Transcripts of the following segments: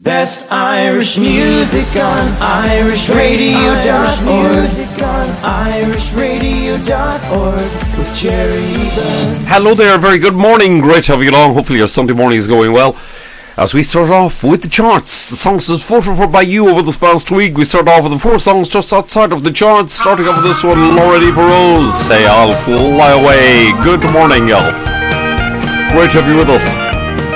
Best Irish music on irishradio.org. irishradio.org with Jerry Byrne. Hello there, very good morning. Great to have you along. Hopefully your Sunday morning is going well. As we start off with the charts, the songs is voted for by you over this past week. We start off with the 4 songs just outside of the charts. Starting off with this one, Laura Lee Rose, Say I'll Fly Away. Good morning, y'all. Great to have you with us.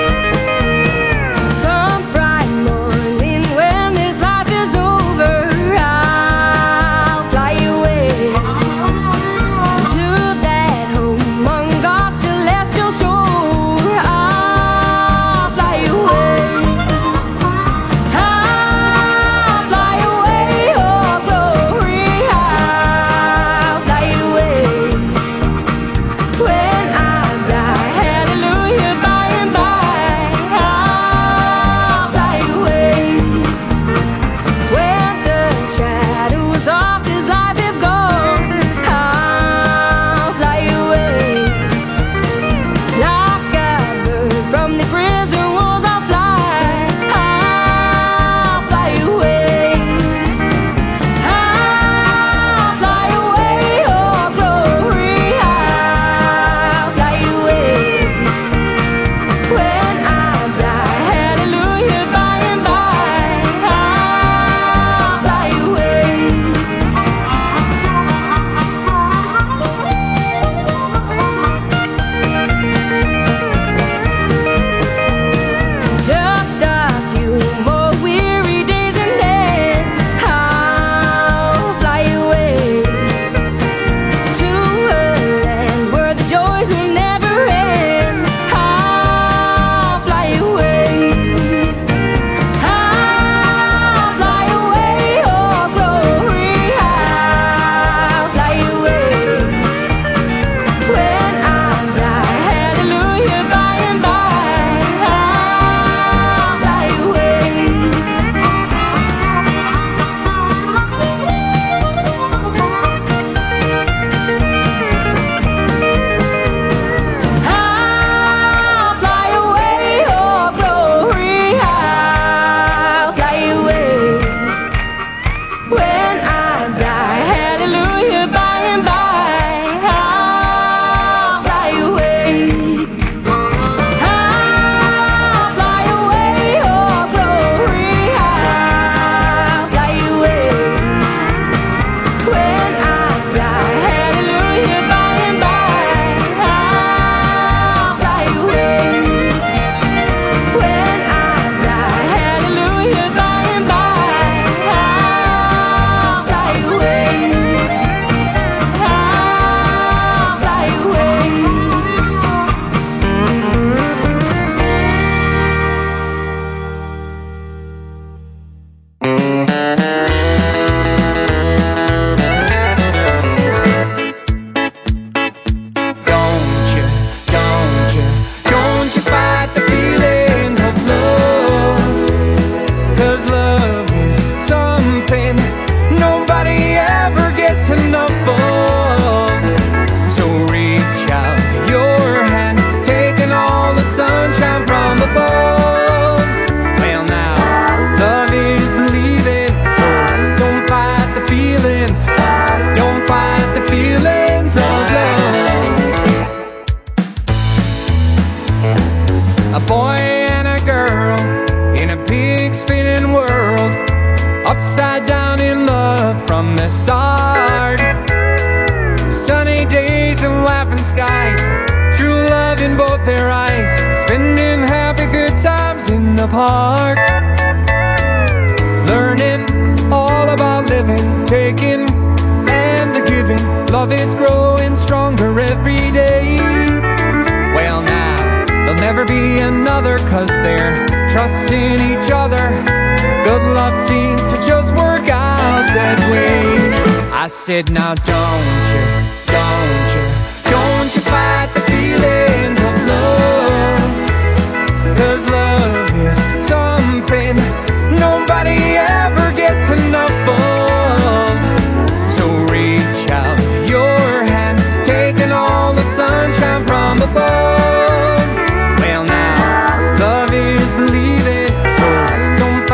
Said now don't you fight the feelings of love, 'cause love is something nobody ever gets enough of. So reach out your hand, taking all the sunshine from above. Well now, love is believing, so don't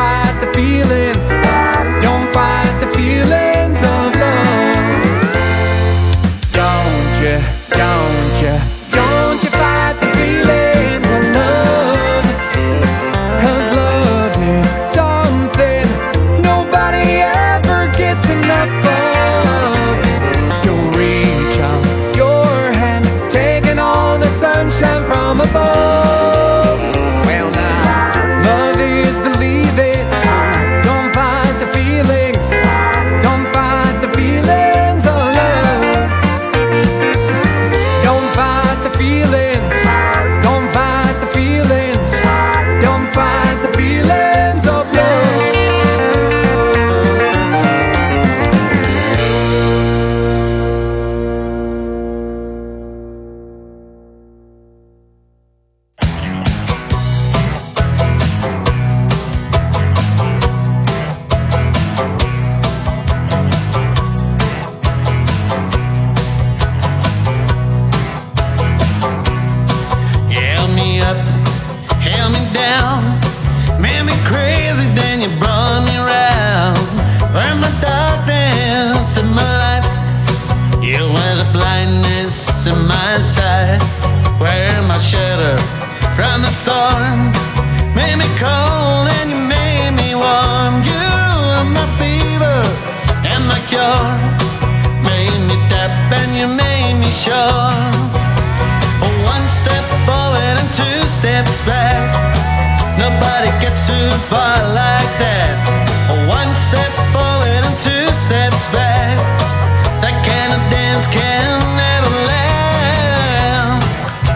storm, made me cold and you made me warm. You are my fever and my cure, made me tap and you made me sure. One step forward and two steps back, nobody gets too far like that. One step forward and two steps back, that kind of dance can never last.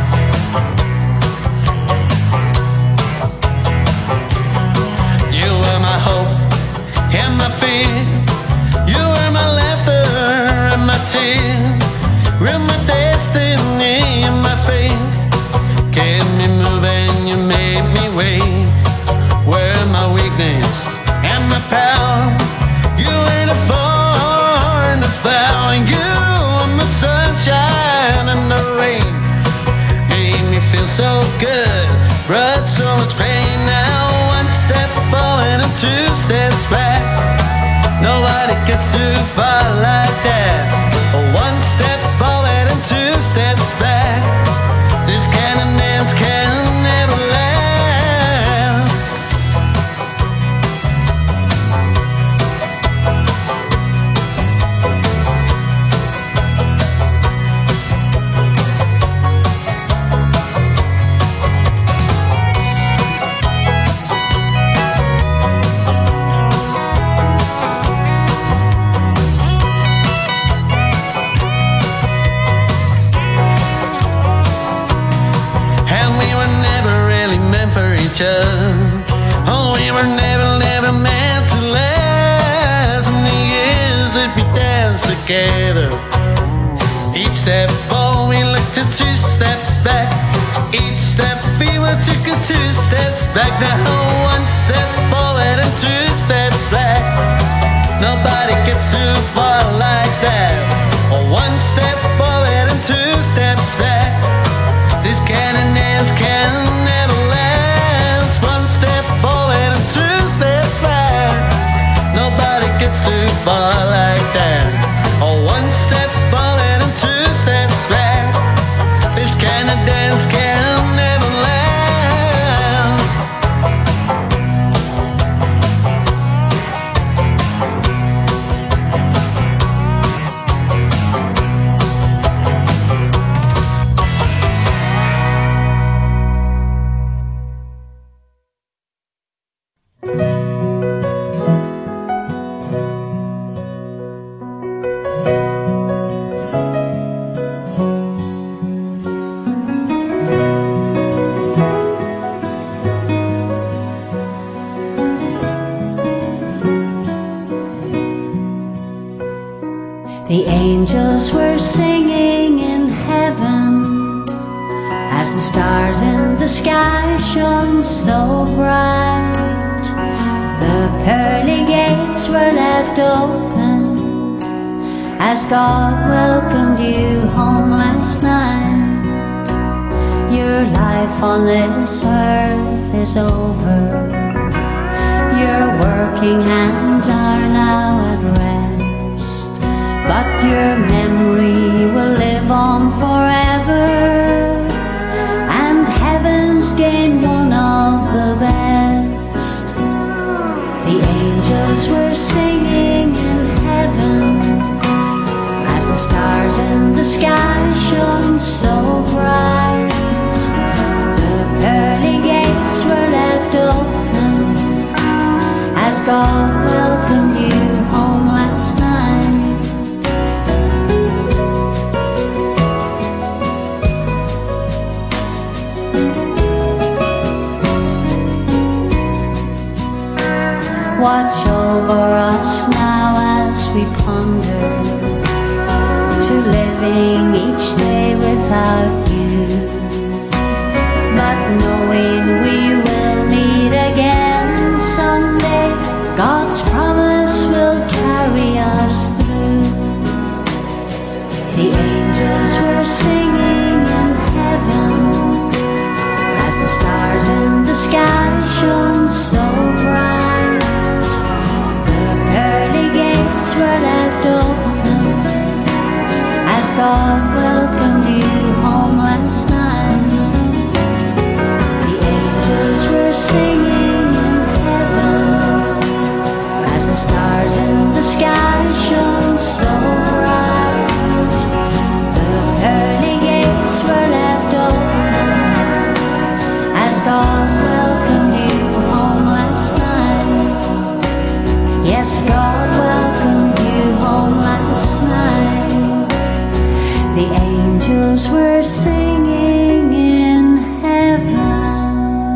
You were my hope and my fear, you were my laughter and my tears, were my destiny and my faith. Kept me moving, you made me wait. Were my weakness and my power, you were the fall and the foul. You were my sunshine and the rain, made me feel so good, brought so much pain. Now one step forward and two steps back, nobody gets too far like that. One step forward and two steps back, this kind of dance can never last. Oh, we were never meant to last. In the years that we danced together, each step forward we looked to two steps back. Each step fever took a two steps back. Now one step forward and two steps back, nobody gets too far like that. One step forward and two steps back, this kind of dance can never last. One step forward and two steps back, nobody gets too far like that. One step forward and two steps back, this kind of dance can never last. The angels were singing in heaven as the stars in the sky shone so bright. The pearly gates were left open as God welcomed you home last night. Your life on this earth is over, your working hands are now at rest, but your memory will live on forever, and heaven's gained one of the best. The angels were singing in heaven as the stars in the sky shone so bright. The pearly gates were left open as God welcomed you home last night. Watch over us now as we ponder to living each day without you, but knowing we will meet again someday. God's promise will carry us through. The angels were singing in heaven as the stars in the sky shone so bright. Were left open as God welcomed you home last night. The as God welcomed you home last night. The angels were singing in heaven.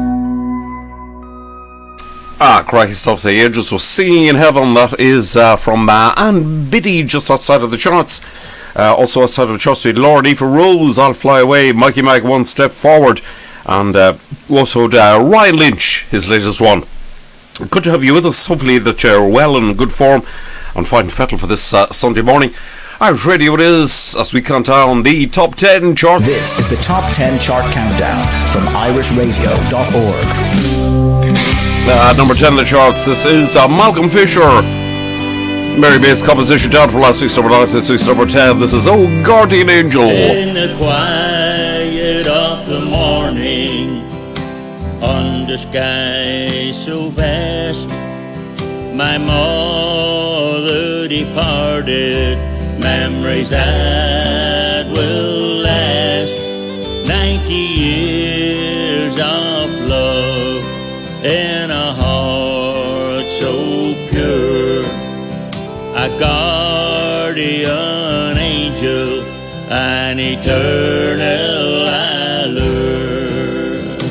Crikey stuff. The angels were singing in heaven. That is from Anne Biddy, just outside of the charts. Also outside of the charts, we had Laura Lee for Rose, I'll Fly Away, Mikey Mac, One Step Forward, and also Ryan Lynch, his latest one. Good to have you with us. Hopefully that you're well and in good form and fine and fettle for this Sunday morning. Irish Radio it is, as we count down the top 10 charts. This is the top 10 chart countdown from irishradio.org. Number 10 in the charts, this is Malcolm Fisher. Mary Bates composition down for last week's number 9, this week's number 10. This is Oh Guardian Angel. In the quiet of the morning, under sky so vast, my mother departed, memories that will last. 90 years of love in a heart so pure, a guardian angel, an eternal allure.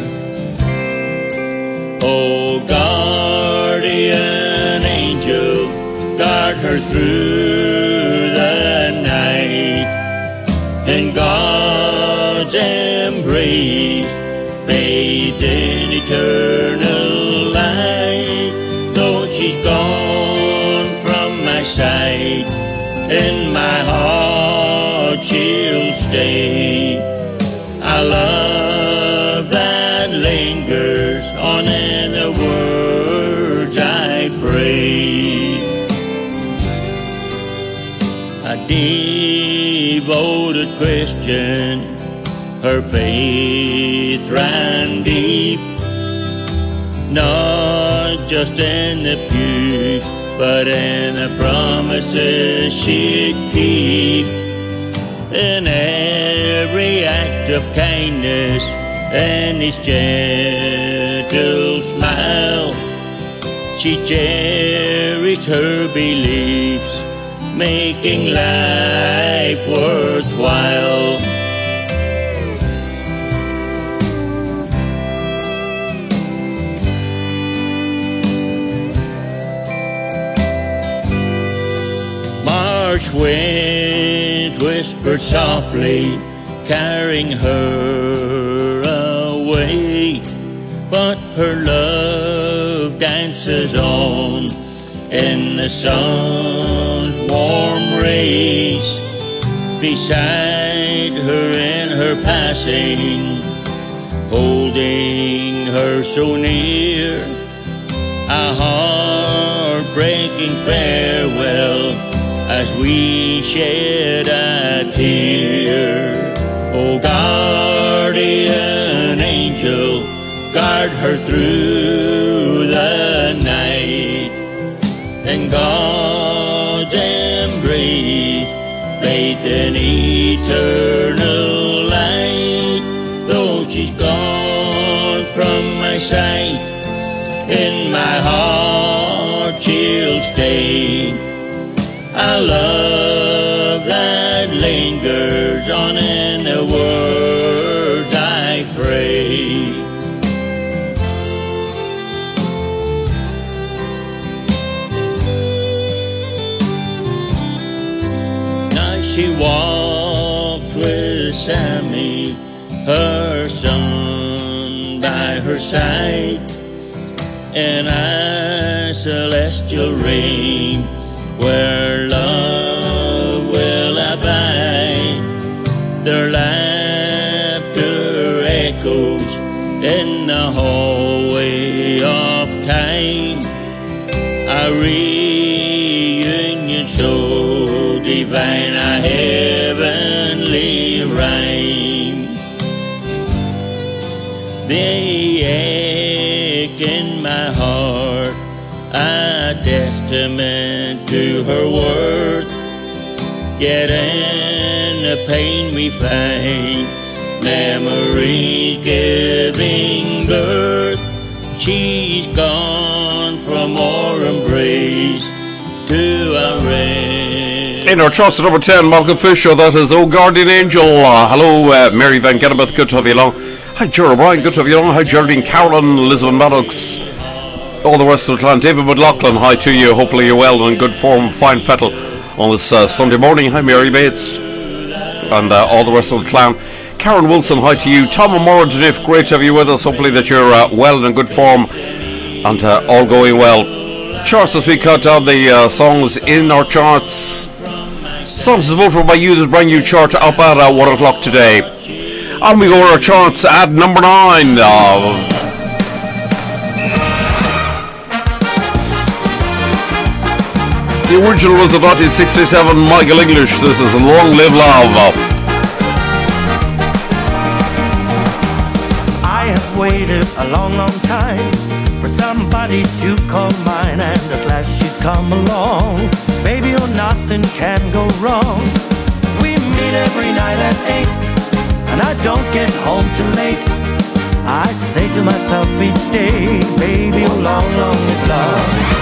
Oh, guardian angel, guard her through the night. In God's embrace, bathed in eternal light. Though she's gone from my sight, in my heart she'll stay. A love that lingers on in the words I pray. A devoted Christian, her faith ran deep, not just in the pews, but in the promises she'd keep. In every act of kindness and his gentle smile, she cherished her beliefs, making life worthwhile. March wind whispered softly, carrying her away, but her love dances on in the sun's warm rays. Beside her in her passing, holding her so near, a heartbreaking farewell as we shed a tear. Oh, guardian angel, guard her through the night. In God's embrace, bathed in eternal light. Though she's gone from my sight, in my heart she'll stay. A love that lingers on in the words I pray. Now she walked with Sammy, her son, by her side, in a celestial reign where love will abide. Their laughter echoes in the hallway of time, a reunion so divine, a heavenly rhyme. They ache in my heart, a testament to her worth. Yet in the pain we find, memories giving birth. She's gone from our embrace, to a rain. In our charts at number 10, Malcolm Fisher, that is Oh Guardian Angel. Hello, Mary Van Gennebeth, good to have you along. Hi, Gerald O'Brien, good to have you along. Hi, Geraldine Carolyn, Elizabeth Maddox, all the rest of the clan. David McLaughlin, hi to you. Hopefully you're well and in good form. Fine fettle on this Sunday morning. Hi, Mary Bates, and all the rest of the clan. Karen Wilson, hi to you. Tom O'Mora, great to have you with us. Hopefully that you're well and in good form and all going well. Charts as we cut down the songs in our charts. Songs is voted for by you. This brand new chart up at 1 o'clock today. And we go to our charts at number 9. The original was of 1967, Michael English. This is Long Live Love. I have waited a long, long time for somebody to call mine, and at last she's come along. Baby, oh, nothing can go wrong. We meet every night at 8, and I don't get home too late. I say to myself each day, baby, oh, long, long live love.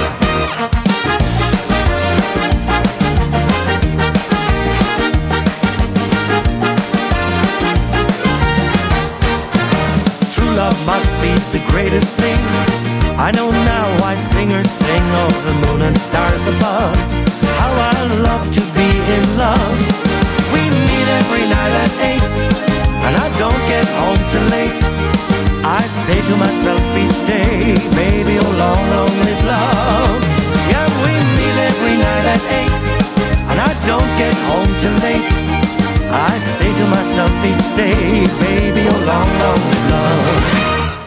True love must be the greatest thing. I know now why singers sing of the moon and stars above. How I love to be in love. We meet every night at 8, and I don't get home too late. I say to myself each day, baby, oh, long, long live love. Yeah, we meet every night at 8, and I don't get home too late. I say to myself each day, baby, oh, long, long live love.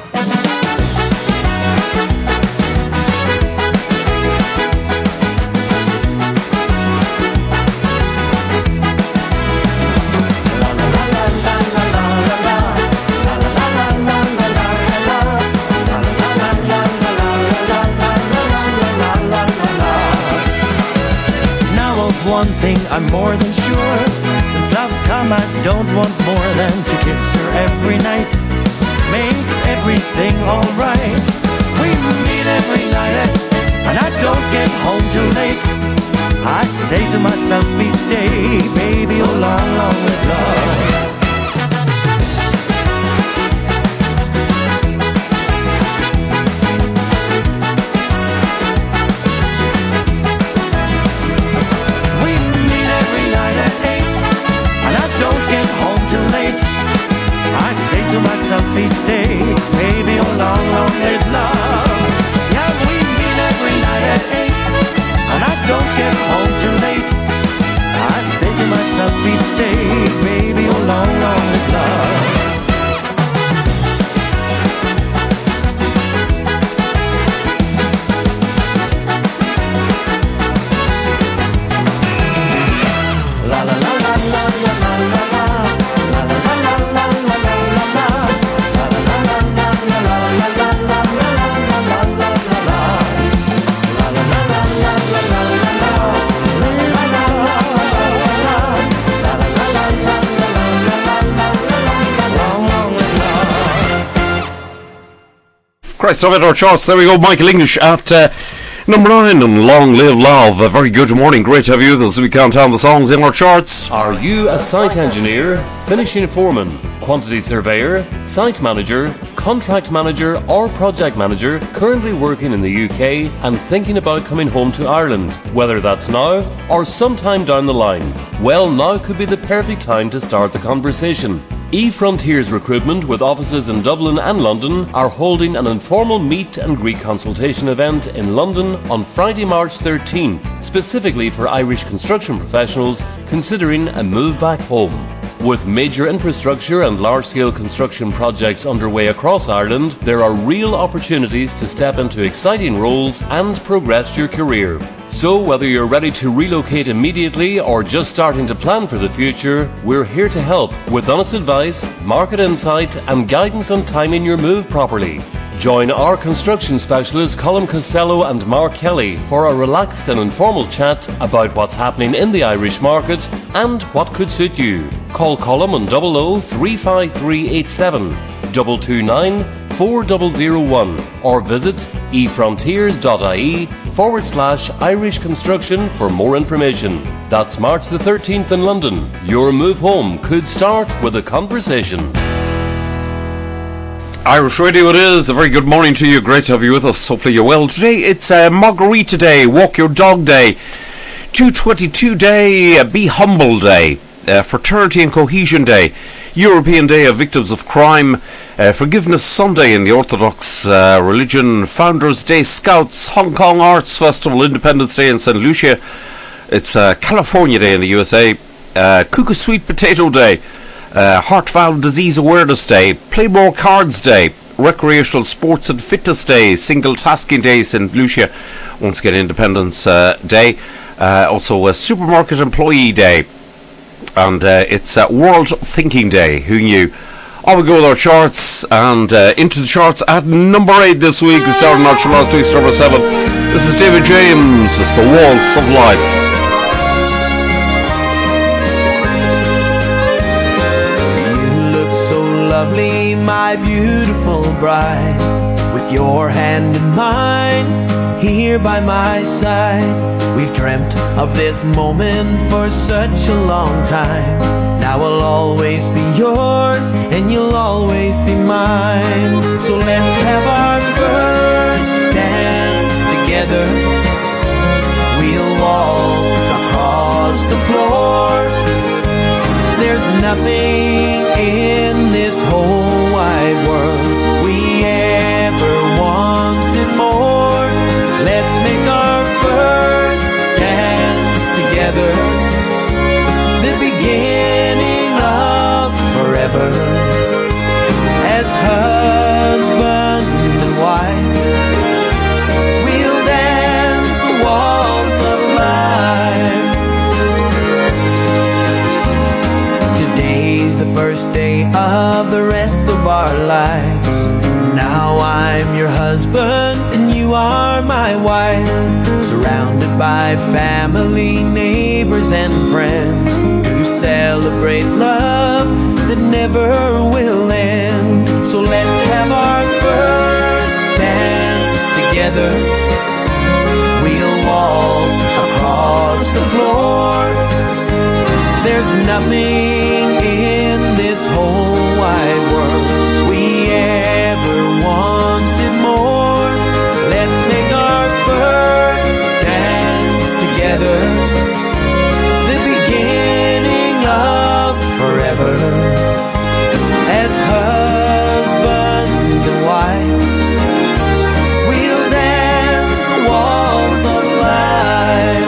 One thing I'm more than sure, since love's come I don't want more than to kiss her every night. Makes everything alright. We meet every night and I don't get home too late. I say to myself each day, baby, oh, long, long live love. Each day, baby, oh, long, long live love. Yeah, we meet every night at 8, and I don't get home too late. I say to myself each day, baby, oh, long, long live love. La la la la la la la la. Christ, of it, our charts. There we go. Michael English at number 9 on Long Live Love. A very good morning. Great to have you with us as we count down the songs in our charts. Are you a site engineer, finishing foreman, quantity surveyor, site manager, contract manager or project manager currently working in the UK and thinking about coming home to Ireland, whether that's now or sometime down the line? Well, now could be the perfect time to start the conversation. eFrontiers Recruitment, with offices in Dublin and London, are holding an informal meet and greet consultation event in London on Friday, March 13th, specifically for Irish construction professionals considering a move back home. With major infrastructure and large-scale construction projects underway across Ireland, there are real opportunities to step into exciting roles and progress your career. So whether you're ready to relocate immediately or just starting to plan for the future, we're here to help with honest advice, market insight and guidance on timing your move properly. Join our construction specialists Colm Costello and Mark Kelly for a relaxed and informal chat about what's happening in the Irish market and what could suit you. Call Colm on 00 35387 229 4001 or visit efrontiers.ie/Irish Construction for more information. That's March the 13th in London. Your move home could start with a conversation. Irish Radio it is. A very good morning to you. Great to have you with us. Hopefully you're well. Today it's Margarita Day, Walk Your Dog Day, 222 Day, Be Humble Day, Fraternity and Cohesion Day, European Day of Victims of Crime, Forgiveness Sunday in the Orthodox religion, Founders Day, Scouts, Hong Kong Arts Festival, Independence Day in St. Lucia. It's California Day in the USA, Cuckoo Sweet Potato Day, Heart Valve Disease Awareness Day, Play More Cards Day, Recreational Sports and Fitness Day, Single Tasking Day, St. Lucia, once again Independence Day, also Supermarket Employee Day, and it's World Thinking Day. Who knew? On we go with our charts, and into the charts at number 8 this week, starting out from last week's number 7. This is David James, it's The Waltz of Life. Lovely, my beautiful bride, with your hand in mine, here by my side. We've dreamt of this moment for such a long time. Now I'll always be yours, and you'll always be mine. So let's have our first dance together. We'll waltz across the floor. There's nothing in this whole wide world we ever wanted more. Let's make our first dance together, the beginning of forever. As husband and wife, we'll dance the waltz of life. Today's the first day of the rest of our lives. Now I'm your husband and you are my wife, surrounded by family, neighbors and friends, to celebrate love that never will end. So let's have our first dance together. We'll waltz across the floor. There's nothing in this whole wide world we ever wanted more. Let's make our first dance together, the beginning of forever. As husband and wife, we'll dance the waltz of life.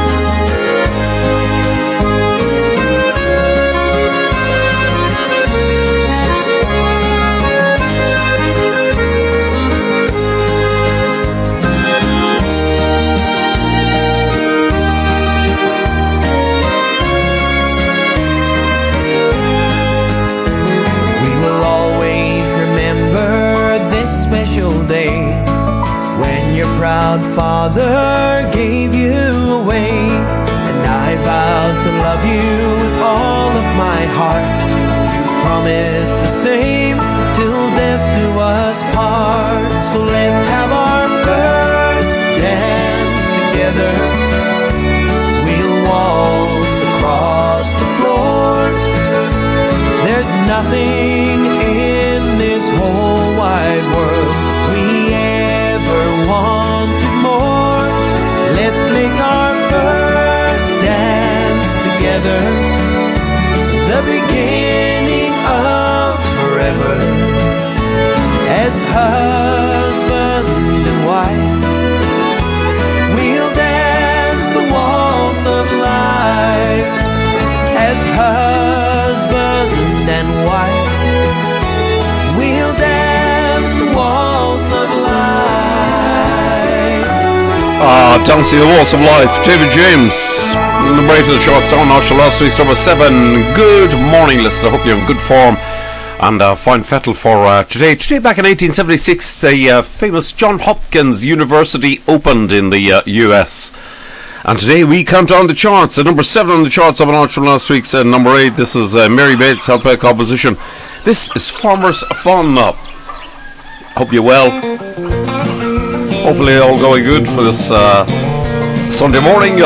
Special day when your proud father gave you away, and I vowed to love you with all of my heart. You promised the same till death do us part. So let's have our first dance together. We'll waltz across the floor. There's nothing in this whole wide world we ever wanted more. Let's make our first dance together, the beginning of forever. As husband and wife, we'll dance the waltz of life. As husband and wife, we'll dance the waltz of life. Dancing the Waltz of Life, David James. Number 8 of the charts, down after last week's number 7. Good morning, listener. I hope you're in good form and fine fettle for today. Today, back in 1876, the famous Johns Hopkins University opened in the US. And today we count down the charts. At number 7 on the charts, up an arch from last week's number 8. This is Mary Bates, Help by Composition. This is Farmer's Fun Up. Hope you're well. Hopefully all going good for this Sunday morning.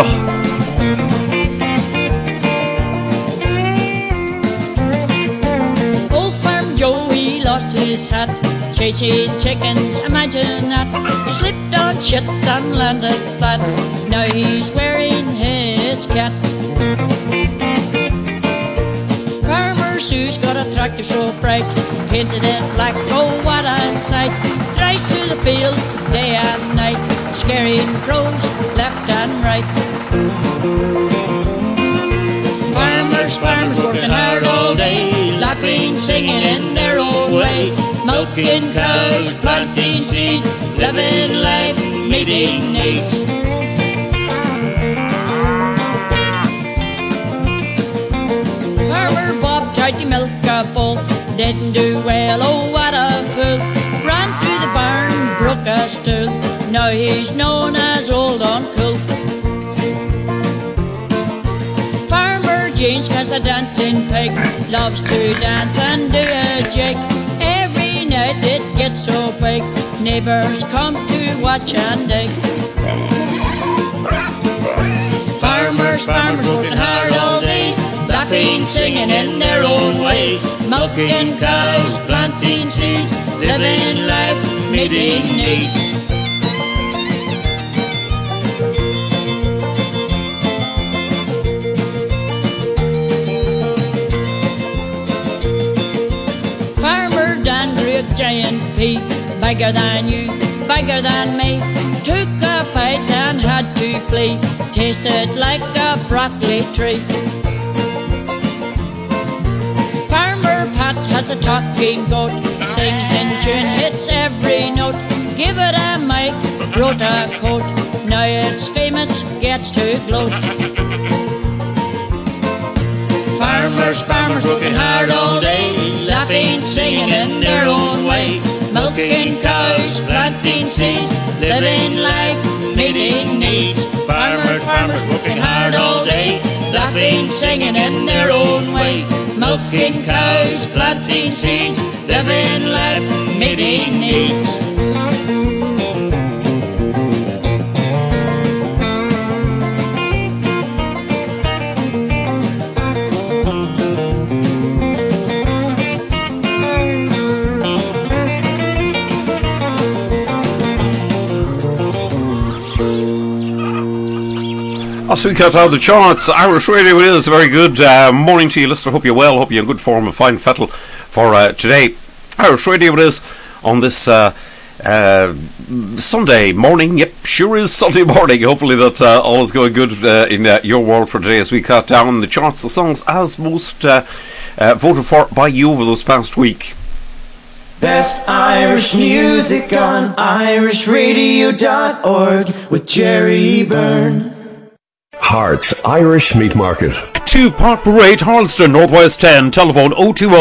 Old Farm Joe, he lost his hat, chasing chickens, imagine that. He slipped on shit and landed flat. Now he's wearing his cat. Farmer Sue's got a tractor so bright, painted it black, oh what a sight. Drives through the fields day and night, scaring crows left and right. Farmers working hard all day, laughing, singing in their own way, milking cows, planting seeds, living life, meeting needs. Farmer Bob tried to milk a bull, didn't do well, oh what a fool. Ran through the barn, broke a stool, now he's known as Old Uncle. Farmer James has a dancing pig, loves to dance and do a jig. Every night it gets so big, neighbours come to watch and dig. Farmers working hard all day, laughing, singing in their own way, milking cows, planting seeds, living life, meeting needs. Farmer Dan grew a giant pea, bigger than you, bigger than me. Took a bite and had to flee, tasted like a broccoli tree. Farmer Pat has a talking goat, sings in tune, hits every note. Give it a mic, wrote a quote, now it's famous, gets to gloat. Farmers working hard all day, laughing, singing in their own way, milking cows, planting seeds, living life, meeting needs. Farmers working hard all day, laughing, singing in their own way, milking cows, planting seeds, living life, meeting needs. As we cut out the charts, Irish Radio is a very good morning to you, listener. Hope you're well, hope you're in good form and fine fettle for today. Irish Radio it is on this Sunday morning. Yep, sure is Sunday morning. Hopefully that all is going good in your world for today as we cut down the charts, the songs as most voted for by you over this past week. Best Irish music on irishradio.org with Jerry Byrne. Hearts Irish Meat Market. 2 Park Parade, Harleston, Northwest 10, telephone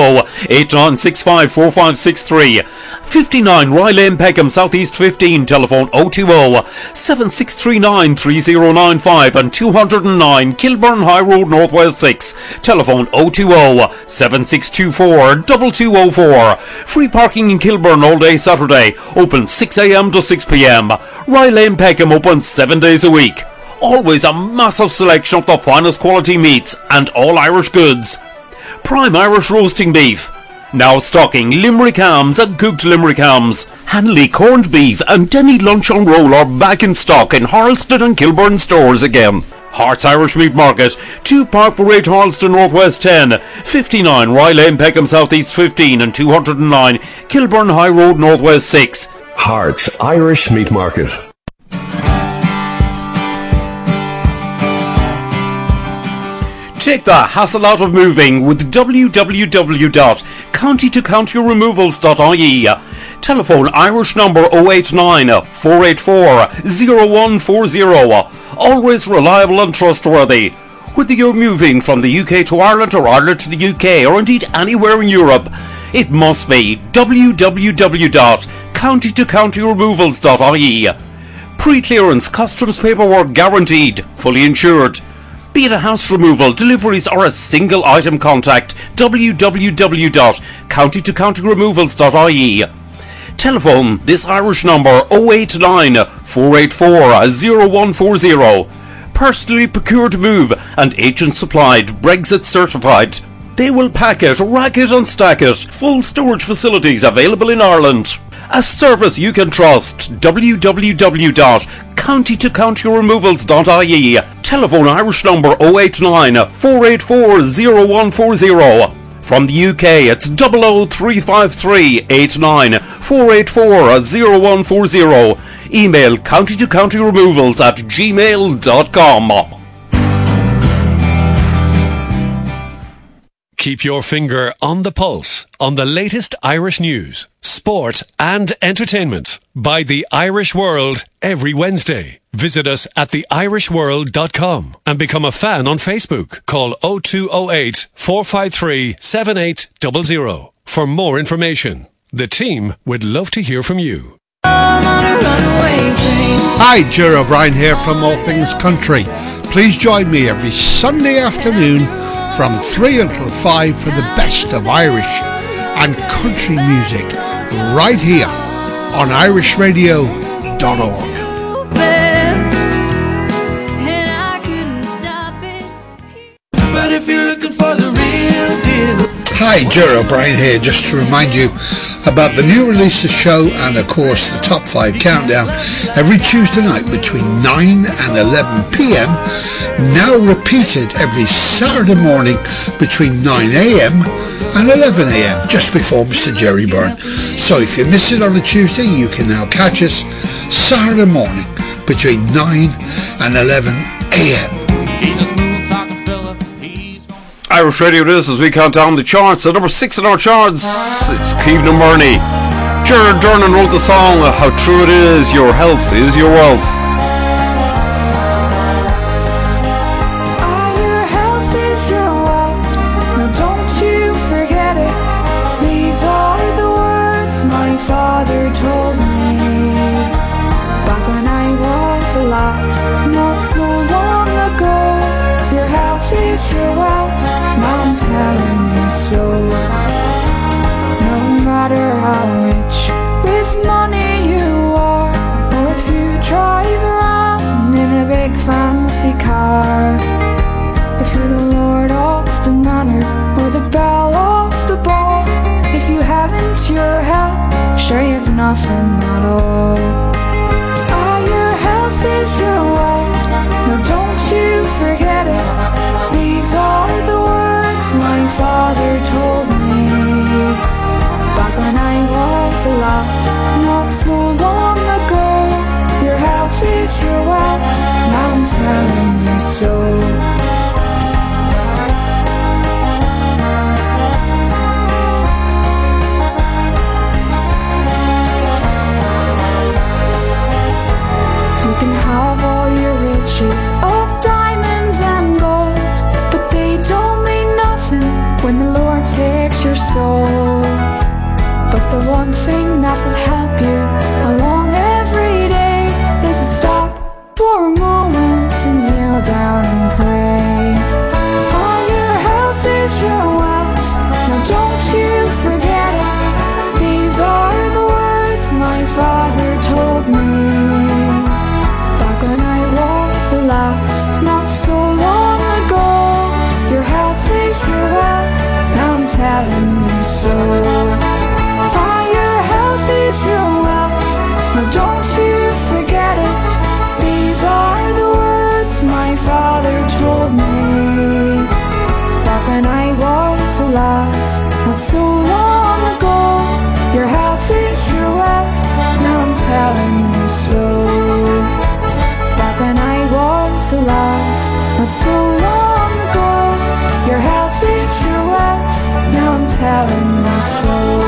020-8965-4563. 59 Rye Lane, Peckham, Southeast 15, telephone 020-7639-3095 and 209 Kilburn High Road, Northwest 6, telephone 020-7624-2204. Free parking in Kilburn all day Saturday, open 6am to 6pm. Rye Lane, Peckham, open 7 days a week. Always a massive selection of the finest quality meats and all Irish goods. Prime Irish roasting beef. Now stocking Limerick hams and cooked Limerick hams. Hanley corned beef and Denny lunch on roll are back in stock in Harleston and Kilburn stores again. Hearts Irish Meat Market, 2 Park Parade, Harleston, Northwest 10, 59 Rye Lane, Peckham, Southeast 15 and 209 Kilburn High Road, Northwest 6. Hearts Irish Meat Market. Take the hassle out of moving with www.countytocountyremovals.ie. Telephone Irish number 089 484 0140. Always reliable and trustworthy. Whether you're moving from the UK to Ireland or Ireland to the UK or indeed anywhere in Europe, it must be www.countytocountyremovals.ie. Pre-clearance customs paperwork guaranteed, fully insured. Be it a house removal, deliveries or a single item, contact www.countytocountyremovals.ie. Telephone this Irish number 089 484 0140. Personally procured move and agent supplied, Brexit certified. They will pack it, rack it and stack it. Full storage facilities available in Ireland. A service you can trust. www.countytocountyremovals.ie. Telephone Irish number 089 484 0140. From the UK, it's 00353 89 484 0140. Email countytocountyremovals@gmail.com. Keep your finger on the pulse on the latest Irish news, sport and entertainment by The Irish World every Wednesday. Visit us at theirishworld.com and become a fan on Facebook. Call 0208 453 7800 for more information. The team would love to hear from you. Hi, Jerry O'Brien here from All Things Country. Please join me every Sunday afternoon from 3 until 5 for the best of Irish and country music right here on irishradio.org. But if you're looking for the real deal. Hi, Jerry O'Brien here, just to remind you about the new releases show and of course the top 5 countdown every Tuesday night between 9 and 11 p.m, now repeated every Saturday morning between 9 a.m. and 11 a.m, just before Mr. Jerry Byrne. So if you miss it on a Tuesday, you can now catch us Saturday morning between 9 and 11 a.m. He's a smooth talking fella. Irish Radio it is as we count down the charts. At number 6 in our charts, it's Keevan Murney. Jared Durnan wrote the song How True It Is, Your Health Is Your Wealth. Your health is your wealth. Now don't you forget it. These are the words my father told me back when I was a lass, not so long ago. Your health is your wealth. Now I'm telling you so. No matter how rich with money you are, or if you drive around in a big fancy car, if you're the lord of the manor or the belle of the ball, if you haven't your health, sure you have nothing at all. Your health is your wealth. Now don't you forget it. These are the words my father told me back when I was a lass, not so long ago. Your health is your wealth. Now I'm telling you so. You can have all your riches of diamonds and gold, but they don't mean nothing when the Lord takes your soul. But the one thing that will help you along every day is to stop for a moment and kneel down and pray. Your health is your wealth. Now don't you forget it. These are the words my father told me back when I was a lass, not so long ago. Your health is your wealth. Now I'm telling you so. Your health is your wealth. Now don't you forget it. These are the words my father told me back when I was a lass, not so long ago. Your health is your wealth. Now I'm telling you so. Back when I was a lass, not so long ago. Your health is your wealth. Now I'm telling you so.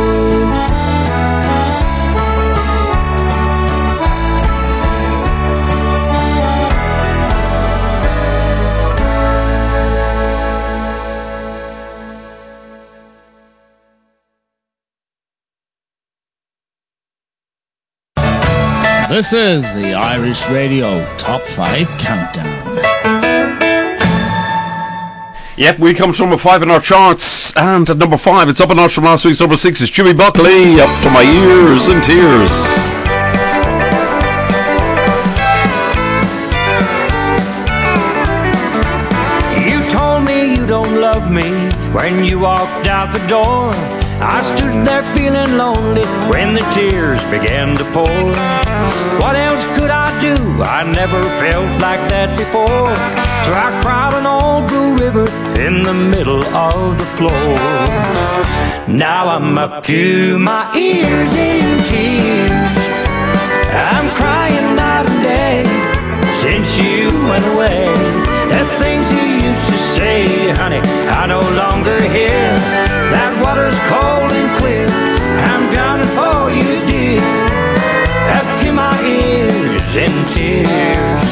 This is the Irish Radio Top 5 Countdown. Yep, we come from number 5 in our charts, and at number 5, it's up a notch from last week's number 6. It's Jimmy Buckley, Up to My Ears in Tears. You told me you don't love me when you walked out the door. I stood there feeling lonely when the tears began to pour. What else could I do? I never felt like that before. So I cried an old blue river in the middle of the floor. Now I'm up to my ears in tears. I'm crying night and day since you went away. The things you used to say, honey, I no longer hear. That water's cold and clear, I'm drowning for you, dear. Up to my ears in tears.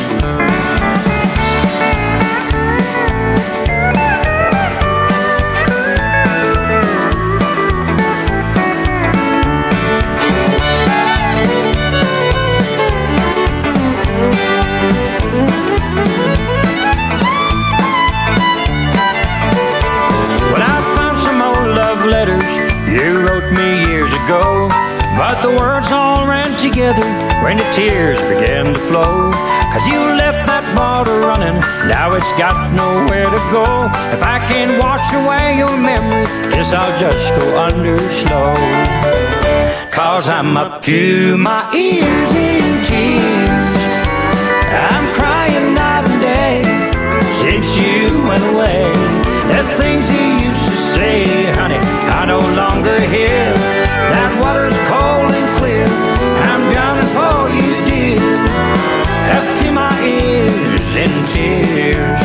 Letters you wrote me years ago, but the words all ran together when the tears began to flow. Cause you left that water running, now it's got nowhere to go. If I can't wash away your memory, guess I'll just go under slow. Cause I'm up to my ears in tears. I'm crying night and day since you went away. The things you used to say, honey, I no longer hear. That water's cold and clear, I'm drowning for you, dear. Up to my ears in tears.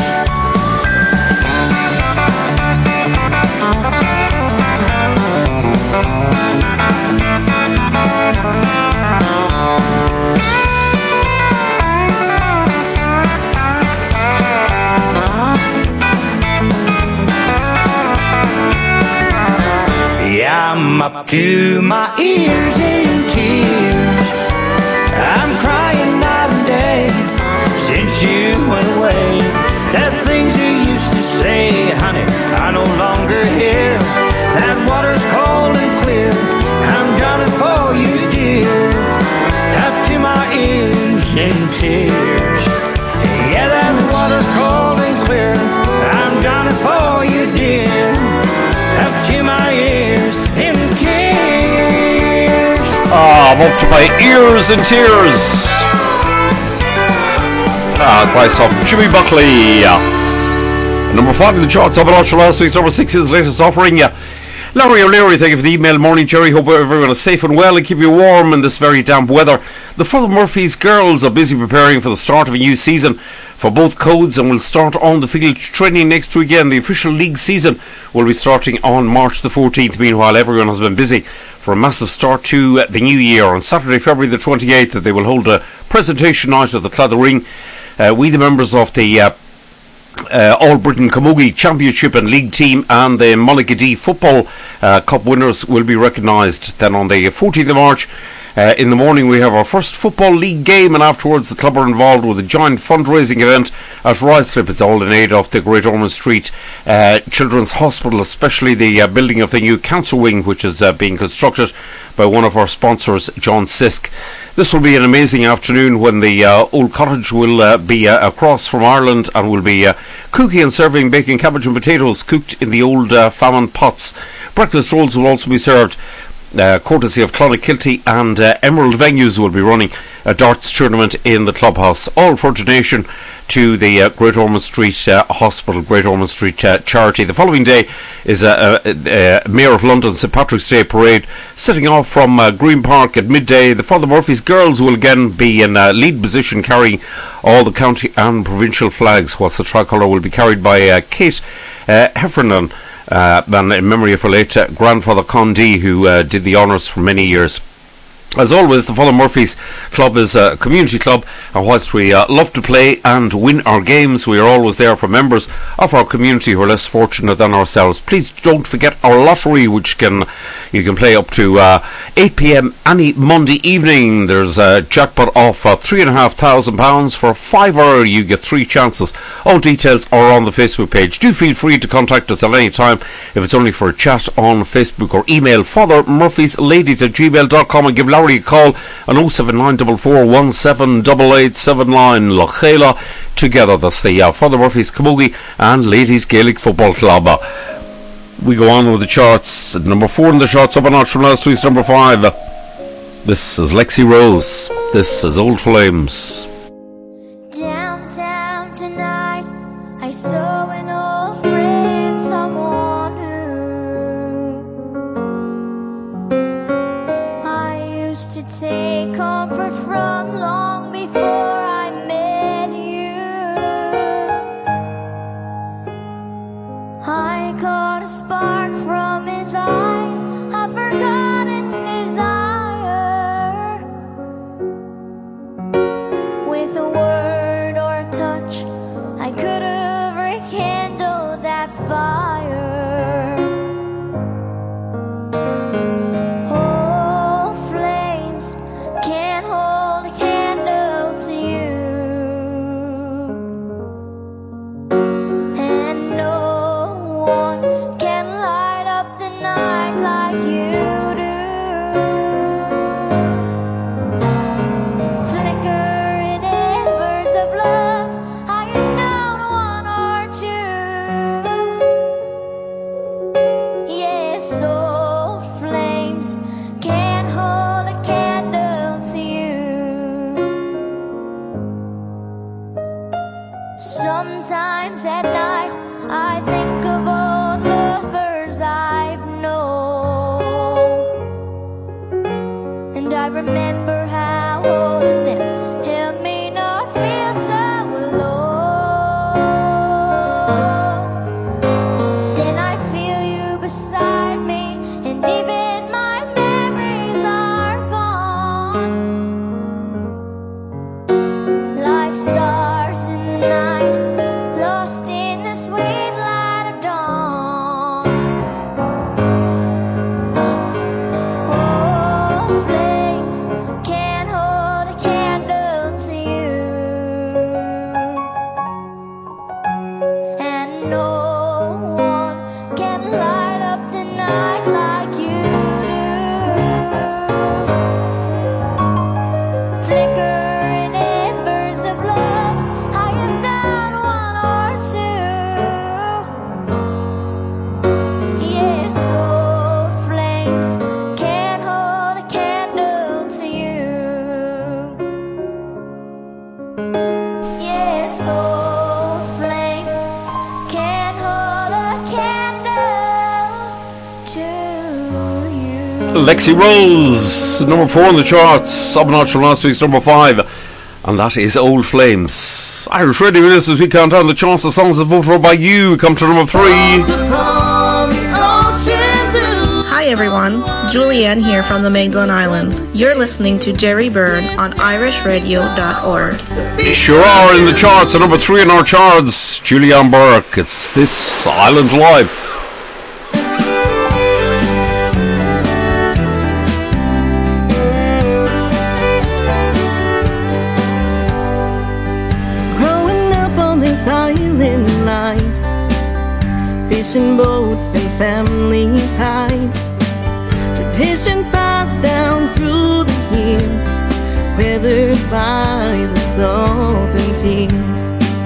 I'm up to my ears in tears. I'm crying night and day since you went away. The things you used to say, honey, I no longer hear. That water's cold and clear, I'm drowning for you, dear. Up to my ears in tears. Yeah, that water's cold and clear, I'm drowning for you, dear. Up to my ears in tears. I'm up to my ears in tears. Christ off Jimmy Buckley. Number 5 in the charts, up a notch from last week's number 6, his latest offering. Larry O'Leary, thank you for the email. Morning, Jerry. Hope everyone is safe and well and keep you warm in this very damp weather. The Father Murphy's girls are busy preparing for the start of a new season for both codes and will start on the field training next weekend. The official league season will be starting on March the 14th. Meanwhile, everyone has been busy for a massive start to the new year. On Saturday, February the 28th, they will hold a presentation night at the Clatherring. We, the members of the All Britain Camogie Championship and League team and the Mulligadee Football Cup winners will be recognised. Then on the 14th of March in the morning we have our first Football League game, and afterwards the club are involved with a giant fundraising event at Ruislip. It's all in aid of the Great Ormond Street Children's Hospital, especially the building of the new cancer wing, which is being constructed by one of our sponsors, John Sisk. This will be an amazing afternoon when the old cottage will be across from Ireland and will be cooking and serving bacon, cabbage and potatoes cooked in the old famine pots. Breakfast rolls will also be served, courtesy of Clonakilty, and Emerald Venues will be running a darts tournament in the clubhouse, all for donation to the Great Ormond Street Hospital, Great Ormond Street charity. The following day is Mayor of London St Patrick's Day parade setting off from Green Park at midday. The Father Murphy's girls will again be in lead position, carrying all the county and provincial flags, whilst the tricolour will be carried by Kate Heffernan, in memory of her late grandfather Condé, who did the honours for many years. As always, the Father Murphy's Club is a community club, and whilst we love to play and win our games, we are always there for members of our community who are less fortunate than ourselves. Please don't forget our lottery, which can You can play up to 8 p.m. any Monday evening. There's a jackpot of £3,500 for £5. You get 3 chances. All details are on the Facebook page. Do feel free to contact us at any time if it's only for a chat on Facebook, or email fathermurphysladies@gmail.com and give Lowry a call on 07944178879. Lochela together. That's the Father Murphy's Camogie and Ladies Gaelic Football Club. We go on with the charts. Number 4 in the charts, up a notch from last week's number 5. This is Lexi Rose. This is Old Flames. Downtown tonight, I saw an old friend, someone who I used to take comfort from long before I met you. I caught a spark from his eyes, a forgotten desire. With a word or a touch, I could have rekindled that fire. Old flames can't hold a candle to you, and no one can light up the night like you do. Flickering embers of love, I have known one or two. Yes, old flames can't hold a candle to you. Sometimes at night I think of old lovers I've known, and I remember how holding them helped me not feel so alone. Then I feel you beside me, and even my memories are gone. Like stars in the night, lost in the sweet light of dawn. Oh, flames can't hold a candle to you, and no one can light up the night like you do. Flickering embers of love, I have known one or two. Yes, old flames can't hold a candle to you. Yes, old flames can't hold a candle to you. Lexi Rose, number 4 in the charts, up a notch from last week's number 5, and that is Old Flames. Irish Radio with us as we count down the charts of songs that voted for by you. We come to number 3. Hi everyone, Julianne here from the Magdalen Islands. You're listening to Jerry Byrne on irishradio.org. They sure are in the charts. At number 3 in our charts, Julianne Burke. It's This Island Life. Growing up on this island life, fishing boats and family ties, traditions passed down through the years, weathered by the salt and tears.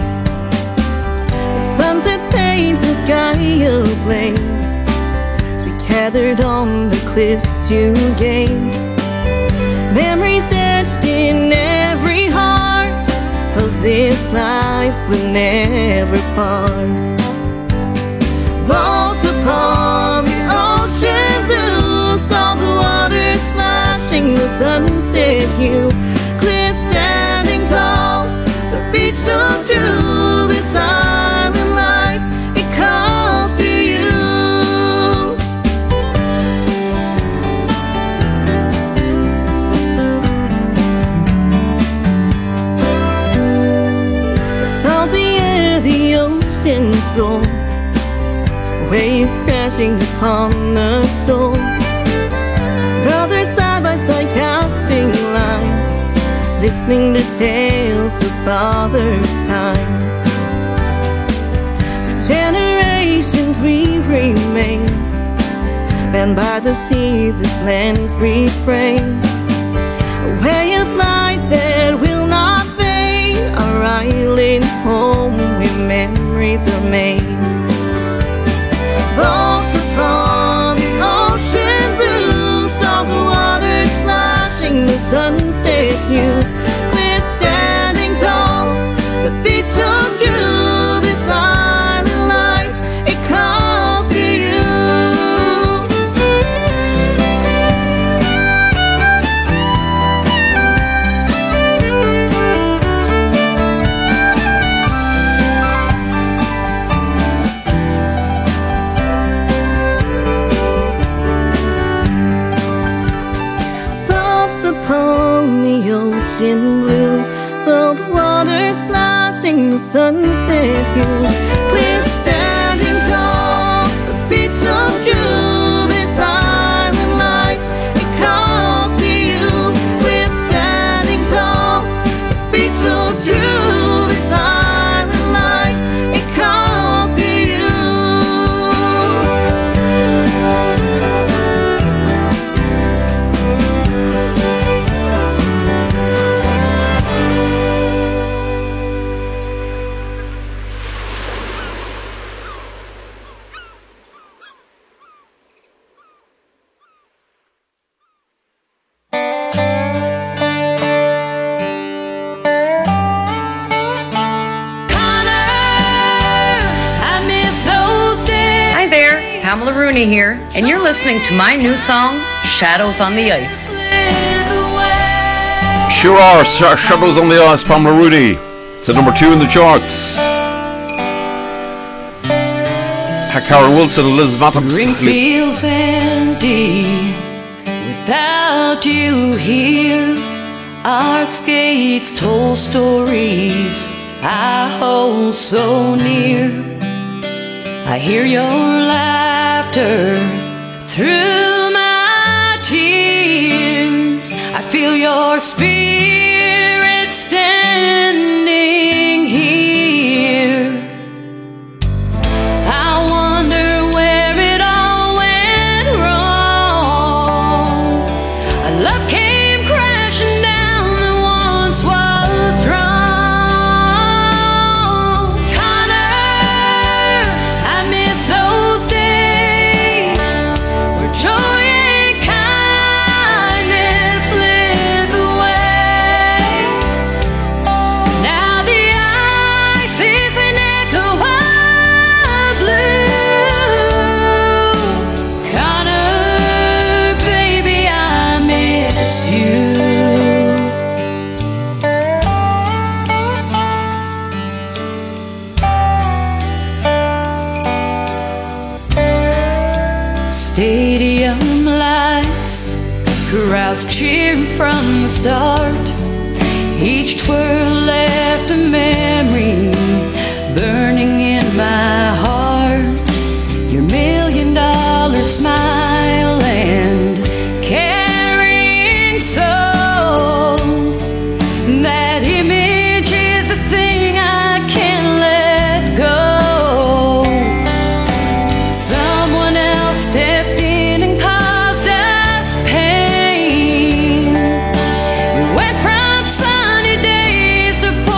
The sunset paints the sky ablaze as we gathered on the cliffs to gaze. Memories etched in every heart of this life will never part. Boats upon the ocean blue, saw the water splashing the sunset hue. Clear standing tall, the beach so true. This island life, it calls to you. The salty air, the ocean's roar, waves crashing upon the shore. listening to tales of father's time. Through generations we remain, bound by the sea, this land's refrain. A way of life that will not fade, our island home where memories are made. Boats upon the ocean blue, salt water splashing the sunset hue. We're standing tall, the beach so true, this island life, it calls to you. Ocean blue, salt water splashing the sunset hue. We're standing tall, the beach so true, this island life, it calls to you. We're standing tall, the beach so true, this island life, it calls to you. Pamela Rooney here, and you're listening to my new song, Shadows on the Ice. Sure are, Shadows on the Ice, Pamela Rooney. It's at number 2 in the charts. Karen Wilson, Liz Mattox. The ring feels empty without you here. Our skates told stories I hold so near. I hear your laughter through my tears. I feel your spirit standing here. I wonder where it all went wrong. A love came crashing down that once was strong. Stadium lights, crowds cheering from the start. Each twirl left a memory burning in my heart. Your $1,000,000 smile and caring soul. That image is a thing I can't let go. Someone else stepped in and caused us pain. We went from sunny days to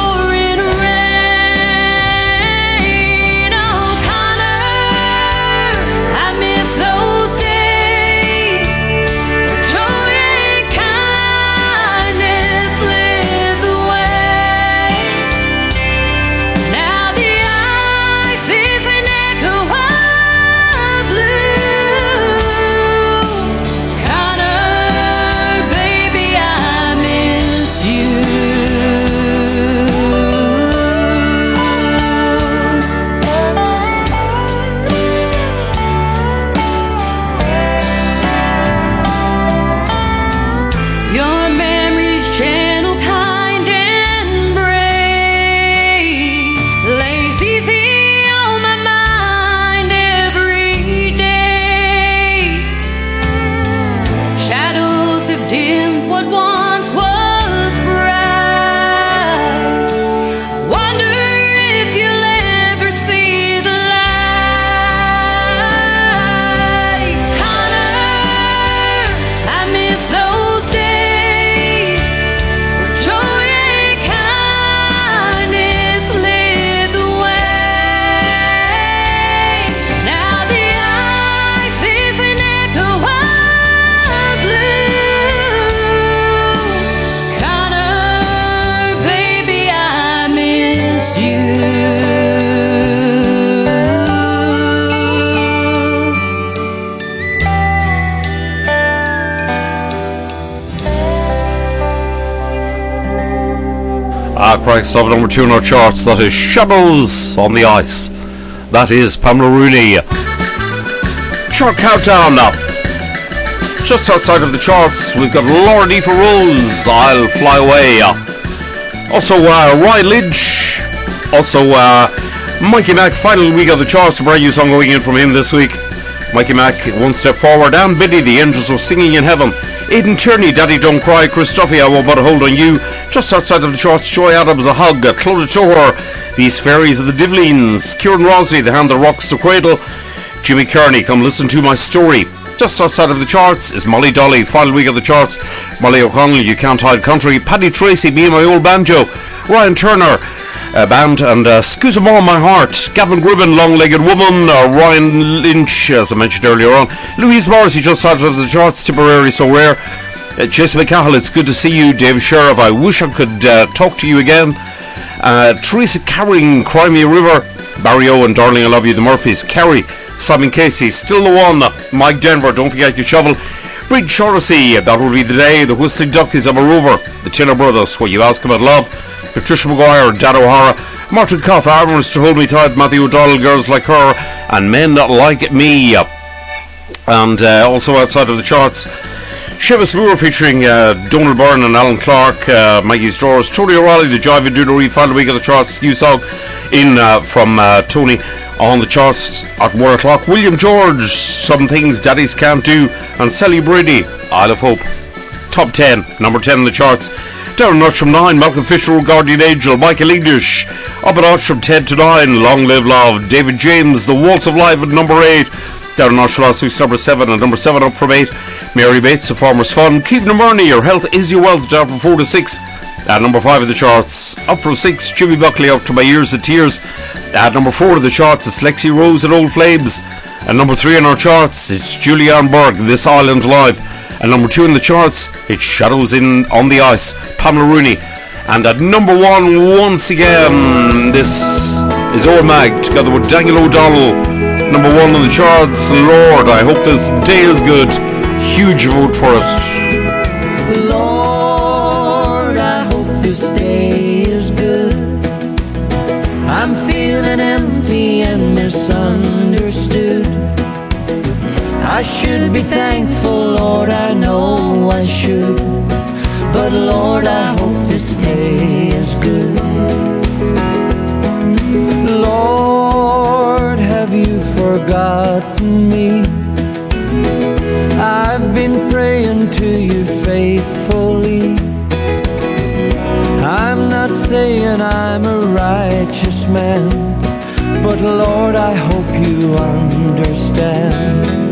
next up at number 2 in our charts. That is Shadows on the Ice. That is Pamela Rooney. Chart countdown now. Just outside of the charts, we've got Laura Nifa Rose, I'll Fly Away. Also, Ryan Lynch. Also, Mikey Mack, final week of the charts. A brand new song going in from him this week. Mikey Mack, One Step Forward. Anne Biddy, The Angels Were Singing in Heaven. Aidan Tierney, Daddy Don't Cry. Chris Duffy, I Won't Put a Hold on You. Just outside of the charts, Joy Adams, A Hug. Clodagh Toher, These Fairies of the Divleens. Kieran Rosley, The Hand That Rocks the Cradle. Jimmy Kearney, Come Listen to My Story. Just outside of the charts is Molly Dolly, final week of the charts. Molly O'Connell, You Can't Hide Country. Paddy Tracy, Me and My Old Banjo. Ryan Turner, Band, and Excuse Me My Heart. Gavin Gribben, Long Legged Woman. Ryan Lynch, as I mentioned earlier on. Louise Morrissey, just outside of the charts, Tipperary So Rare. Jason McCahill, It's Good to See You. Dave Sheriff, I Wish I Could Talk to You Again. Teresa Carring, Cry Me a River. Barry Owen, Darling I Love You. The Murphys, Kerry. Simon Casey, Still the One. Mike Denver, Don't Forget Your Shovel. Bridge Shaughnessy, That Will Be the Day. The Whistling Duckies, I'm a Rover. The Tinner Brothers, What You Ask About Love. Patricia Maguire, Dad O'Hara. Martin Cuff, Armours to Hold Me Tight. Matthew O'Donnell, Girls Like Her. And Men That Like Me. And also outside of the charts, Seamus Moore featuring Donald Byrne and Alan Clark. Maggie's Drawers. Tony O'Reilly, The Jive and Doonery, final week of the charts. New song in from Tony on the charts at 1 o'clock. William George, Some Things Daddies Can't Do. And Sally Brady, Isle of Hope. Top 10, number 10 in the charts. Down a notch from 9, Malcolm Fisher, Guardian Angel. Michael English, up a notch from 10 to 9, Long Live Love. David James, The Waltz of Life at number 8. Down a notch from last week's number 7, and number 7 up from 8. Mary Bates, The Farmer's Fun. Keith Murney, Your Health Is Your Wealth, down from 4 to 6. At number 5 in the charts, up from 6, Jimmy Buckley, Up to My Ears of Tears. At number 4 in the charts, it's Lexi Rose and Old Flames. At number 3 in our charts, it's Julianne Berg, This Island Live. At number 2 in the charts, it's Shadows on the Ice, Pamela Rooney. And at number 1, once again, this is Old Mag together with Daniel O'Donnell. Number 1 on the charts, Lord, I hope this day is good. Huge vote for us. Lord, I hope this day is good. I'm feeling empty and misunderstood. I should be thankful, Lord, I know I should. But Lord, I hope this day is good. Lord, have you forgotten me? I've been praying to you faithfully. I'm not saying I'm a righteous man, but Lord, I hope you understand.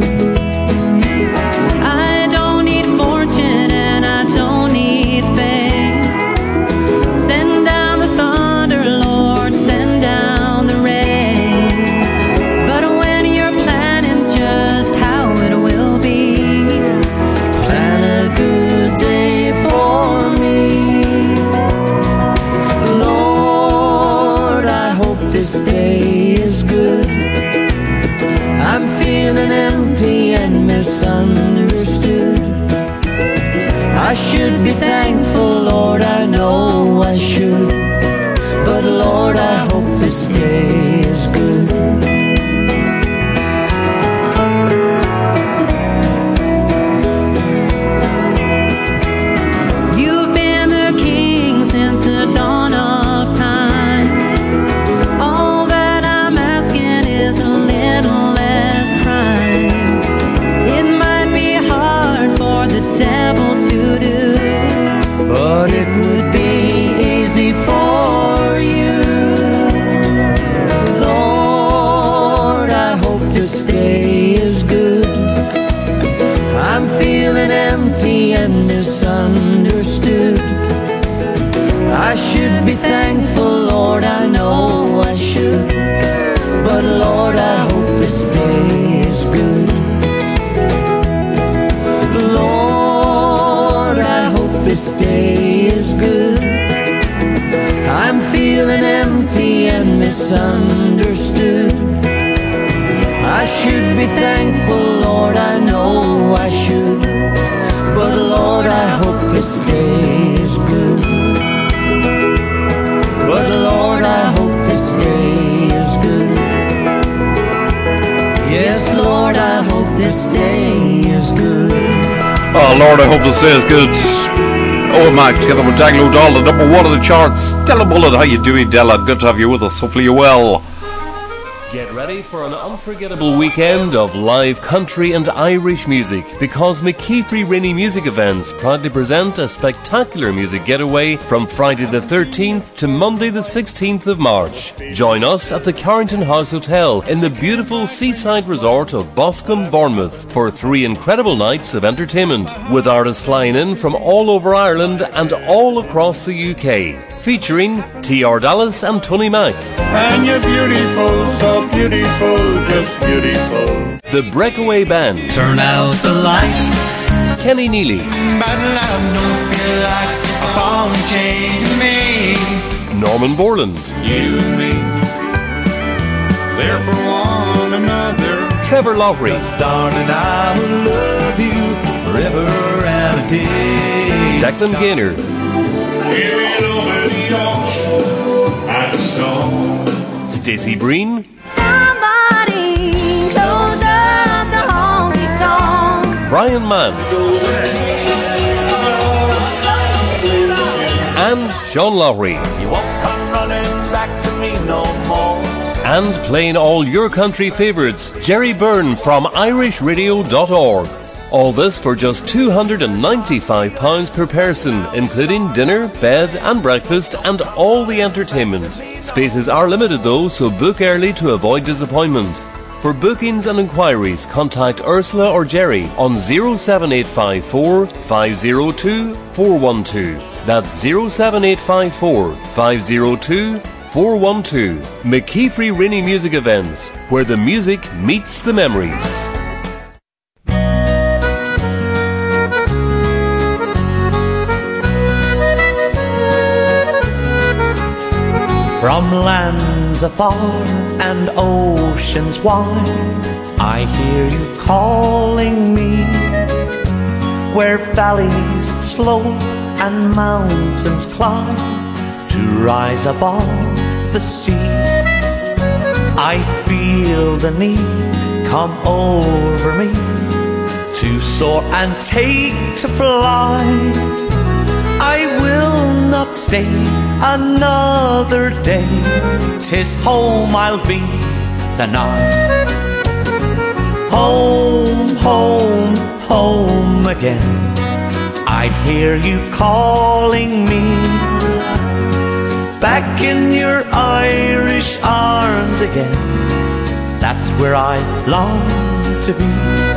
I don't need fortune and I don't need fame. Send down the thunder, Lord, send down the rain. But when you're planning just how it will be, plan a good day for me. Lord, I hope this day is good. I'm feeling empty and misunderstood. I should be thankful, Lord, I know I should. But Lord, I hope this day is good. You've been the king since the dawn of time. All that I'm asking is a little less crime. It might be hard for the devil to do, but it would be easy for you. Lord, I hope this day is good. I'm feeling empty and misunderstood. I should be thankful, Lord, I know I should. But Lord, I hope this day is good. Lord, I hope this day is good. I'm feeling empty and misunderstood. I should be thankful, Lord, I know I should. But Lord, I hope this day is good. this day is good. Yes, Lord, I hope this day is good. Oh Lord, I hope this day is good. Oh, Mac, together with Daglo Doll, the number one of the charts. Della Bullet, how you doing, Della? Good to have you with us. Hopefully you're well. Get ready for an unforgettable weekend of live country and Irish music, because McKeefrey Rainey Music Events proudly present a spectacular music getaway from Friday the 13th to Monday the 16th of March. Join us at the Carrington House Hotel in the beautiful seaside resort of Boscombe, Bournemouth for 3 incredible nights of entertainment, with artists flying in from all over Ireland and all across the UK. Featuring T.R. Dallas and Tony Mac. And you're beautiful, so beautiful, just beautiful. The Breakaway Band. Turn out the lights. Kenny Neely. But love don't feel like a ball and chain to me. Norman Borland. You and me, there for one another. Trevor Lowry. Darling, I will love you forever and a day. Declan Gaynor. Living over the ocean at the storm. Stacey Breen. Somebody close up the honky tonks. Brian Mann. And Sean Lowry. You won't come running back to me no more. And playing all your country favourites, Jerry Byrne from irishradio.org. All this for just £295 per person, including dinner, bed and breakfast and all the entertainment. Spaces are limited though, so book early to avoid disappointment. For bookings and inquiries, contact Ursula or Jerry on 07854 502 412. That's 07854 502 412. McKeefrey Rainey Music Events, where the music meets the memories. From lands afar and oceans wide, I hear you calling me. Where valleys slope and mountains climb to rise above the sea, I feel the need come over me to soar and take to fly. I will not stay another day, 'tis home I'll be tonight. Home, home, home again, I hear you calling me. Back in your Irish arms again, that's where I long to be.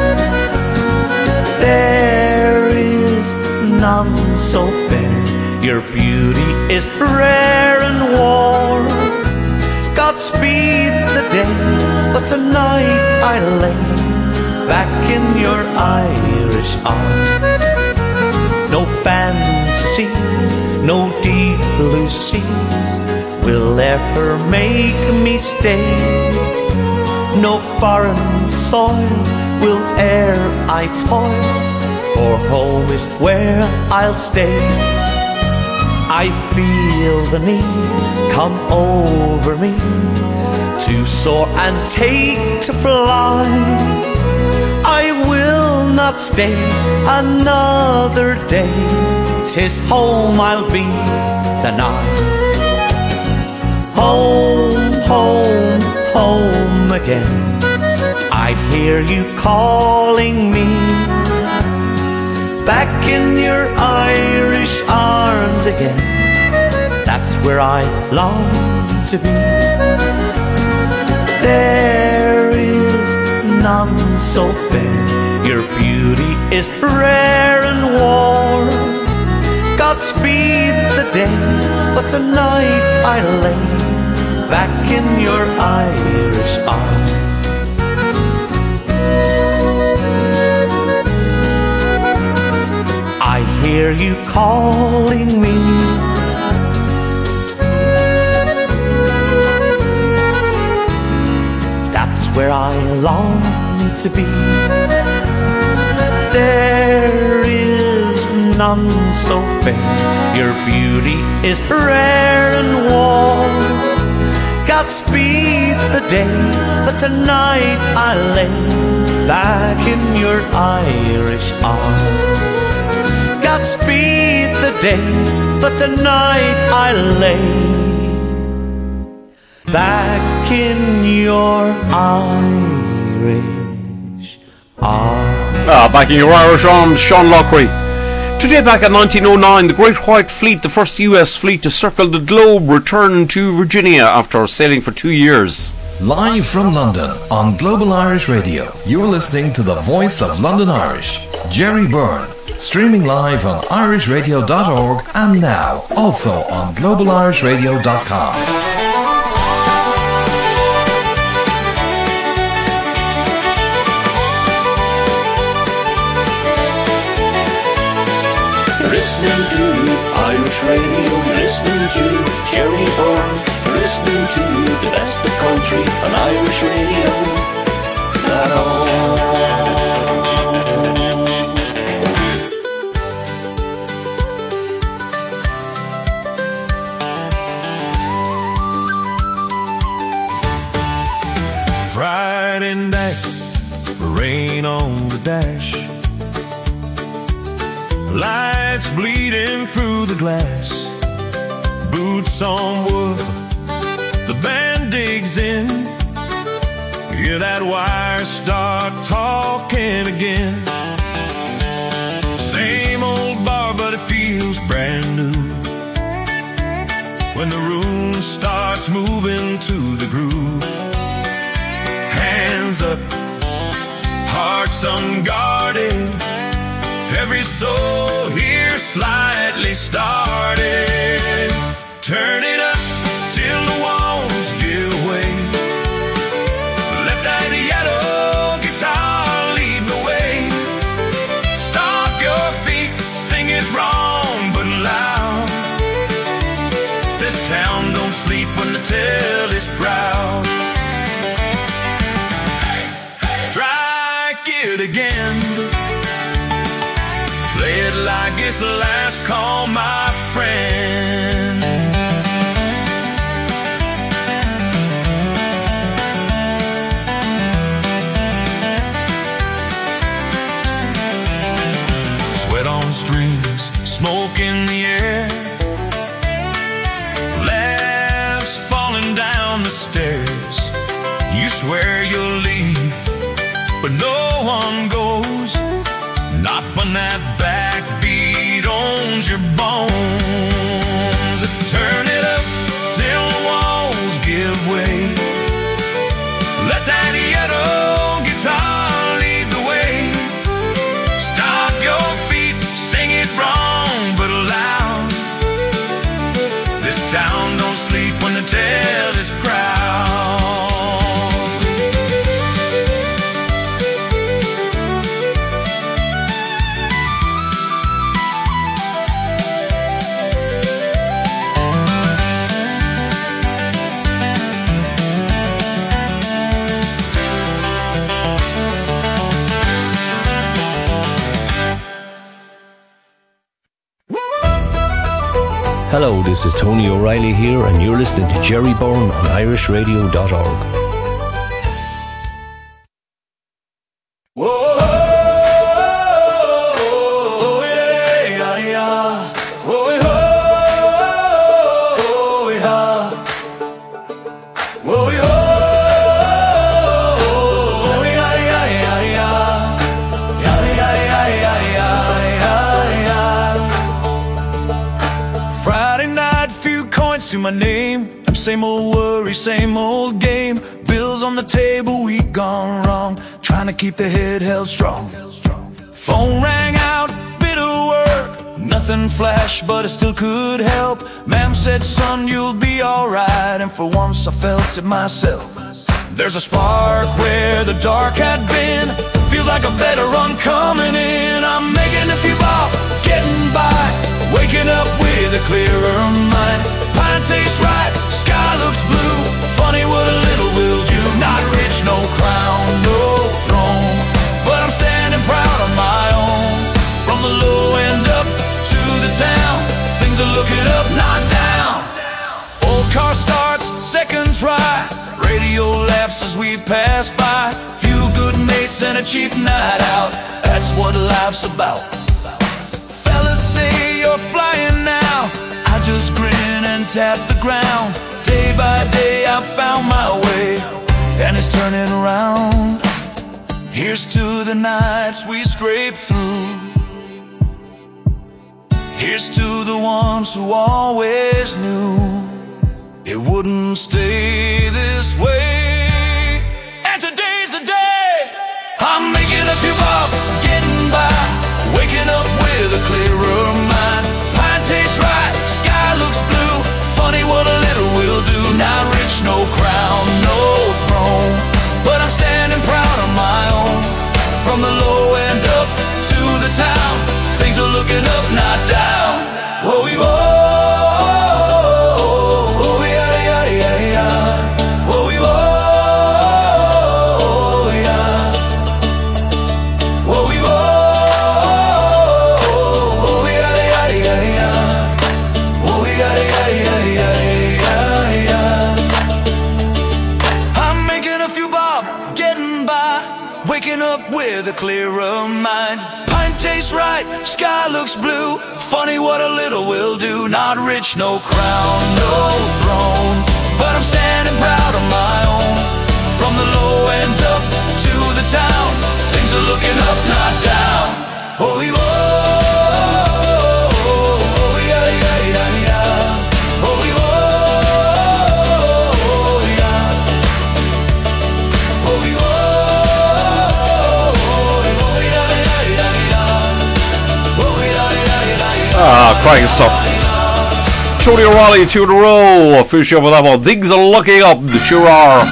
There is none so fair, your beauty is rare and warm. Godspeed the day, but tonight I lay back in your Irish arms. No fantasy, no deep blue seas will ever make me stay. No foreign soil will e'er I toil, for home is where I'll stay. I feel the need come over me to soar and take to fly. I will not stay another day, 'tis home I'll be tonight. Home, home, home again, I hear you calling me. Back in your Irish arms again, that's where I long to be. There is none so fair, your beauty is rare and warm. Godspeed the day, but tonight I lay back in your Irish arms. I hear you calling me. That's where I long to be. There is none so fair, your beauty is rare and warm. Godspeed the day that tonight I lay back in your Irish arms. Godspeed the day that tonight I lay back in your Irish arms. Back in your Irish arms, Sean Lockery. Today, back in 1909, the Great White Fleet, the first US fleet to circle the globe, returned to Virginia after sailing for 2 years. Live from London on Global Irish Radio, you're listening to the voice of London Irish, Jerry Byrne, streaming live on irishradio.org and now also on globalirishradio.com. Listening to Irish Radio, listening to Jerry Byrne, listening to the best of country on Irish Radio. Friday night, rain on the dash, lights bleeding through the glass, boots on wood, the band digs in, hear that wire start talking again. Same old bar, but it feels brand new when the room starts moving to the groove. Hands up, hearts unguarded, every soul here slightly started. Turn it up till the walls give way. Let that yellow guitar lead the way. Stomp your feet, sing it wrong but loud. This town don't sleep when the tale is proud. Strike it again. Play it like it's the last call, my friend. Sweat on strings, smoke in the air, laughs falling down the stairs. You swear you'll leave, but no one goes. Not when that backbeat owns your bones. Turn it up till the walls give way. Let that yellow guitar lead the way. Stomp your feet, sing it wrong but loud. This town don't sleep when the tale is proud. Hello, this is Tony O'Reilly here, and you're listening to Jerry Byrne on irishradio.org. My name, same old worry, same old game. Bills on the table, we gone wrong, trying to keep the head held strong. Phone rang out, bit of work, nothing flashed, but it still could help. Ma'am said, son, you'll be alright, and for once I felt it myself. There's a spark where the dark had been, feels like a better run coming in. I'm making a few bob, getting by, waking up with a clearer mind. Pine tastes right, sky looks blue, funny what a little will do. Not rich, no crown, no throne, but I'm standing proud on my own. From the low end up to the town, things are looking up, not down. Old car starts, second try, radio laughs as we pass by. Few good mates and a cheap night out. That's what life's about. Fellas say you're flying now. I just grin and tap the ground. Day by day I found my way, and it's turning around. Here's to the nights we scrape through. Here's to the ones who always knew it wouldn't stay this way. And today's the day. I'm making a few bob, getting by, waking up with a clearer mind. Pine tastes right, sky looks blue. Funny what a little will do. Not rich, no crown, no throne, but I'm standing proud on my own. From the low end up to the town, things are looking up, not down. Whoa, we with a clearer mind. Pine tastes right, sky looks blue. Funny what a little will do. Not rich, no crown, no throne, but I'm standing proud on my own. From the low end up to the town, things are looking up, not down. Oh, we cracking stuff. Tony O'Reilly, 2 in a row. Finish up with that one. Things are looking up. They sure are.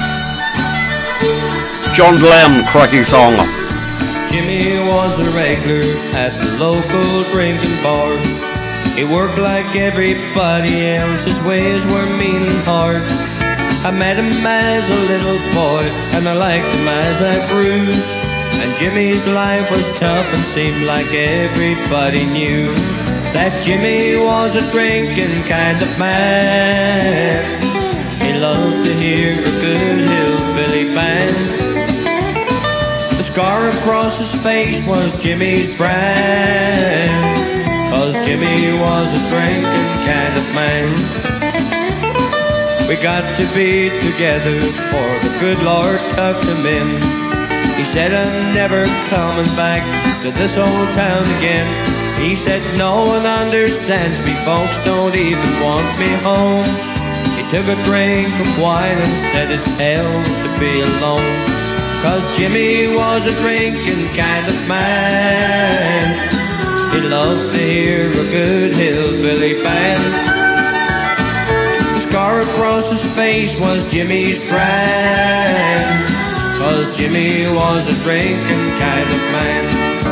John Glenn, cracking song. Jimmy was a regular at the local drinking bar. He worked like everybody else. His ways were mean and hard. I met him as a little boy, and I liked him as I grew. And Jimmy's life was tough and seemed like everybody knew that Jimmy was a drinking kind of man. He loved to hear a good hillbilly band. The scar across his face was Jimmy's brand, 'cause Jimmy was a drinking kind of man. We got to be together, for the good Lord tucked him in. He said, I'm never coming back to this old town again. He said, no one understands me, folks don't even want me home. He took a drink of wine and said it's hell to be alone, 'cause Jimmy was a drinking kind of man. He loved to hear a good hillbilly band. The scar across his face was Jimmy's brand, 'cause Jimmy was a drinking kind of man.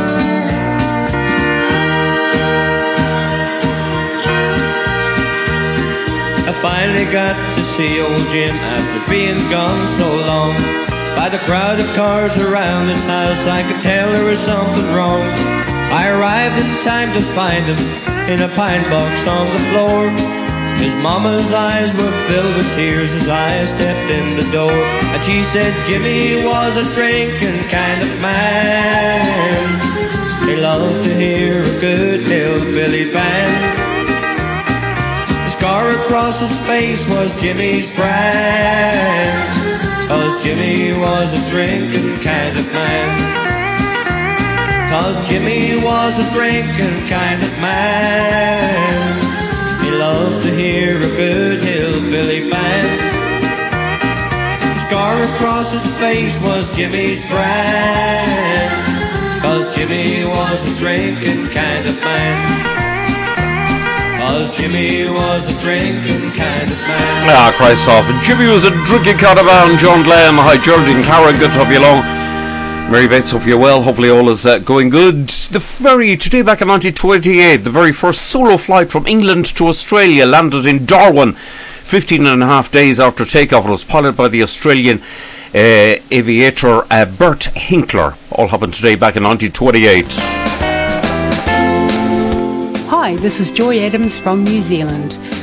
I finally got to see old Jim after being gone so long. By the crowd of cars around his house, I could tell there was something wrong. I arrived in time to find him in a pine box on the floor. His mama's eyes were filled with tears as I stepped in the door. And she said Jimmy was a drinking kind of man. He loved to hear a good hillbilly band. The scar across his face was Jimmy's brand, 'cause Jimmy was a drinking kind of man. 'Cause Jimmy was a drinking kind of man. He loved to hear a good hillbilly band. The scar across his face was Jimmy's brand, 'cause Jimmy was a drinking kind of man. 'Cause Jimmy was a drinking kind of man. Ah, Christ off. Jimmy was a drinking kind of man. John Glenn. Hi, Geraldine Karen. Good to have you along. Mary Bates, hope you're well. Hopefully all is going good. The ferry, today back in 1928, the very first solo flight from England to Australia landed in Darwin 15 and a half days after takeoff. It was piloted by the Australian aviator Bert Hinkler. All happened today back in 1928. Hi, this is Joy Adams from New Zealand.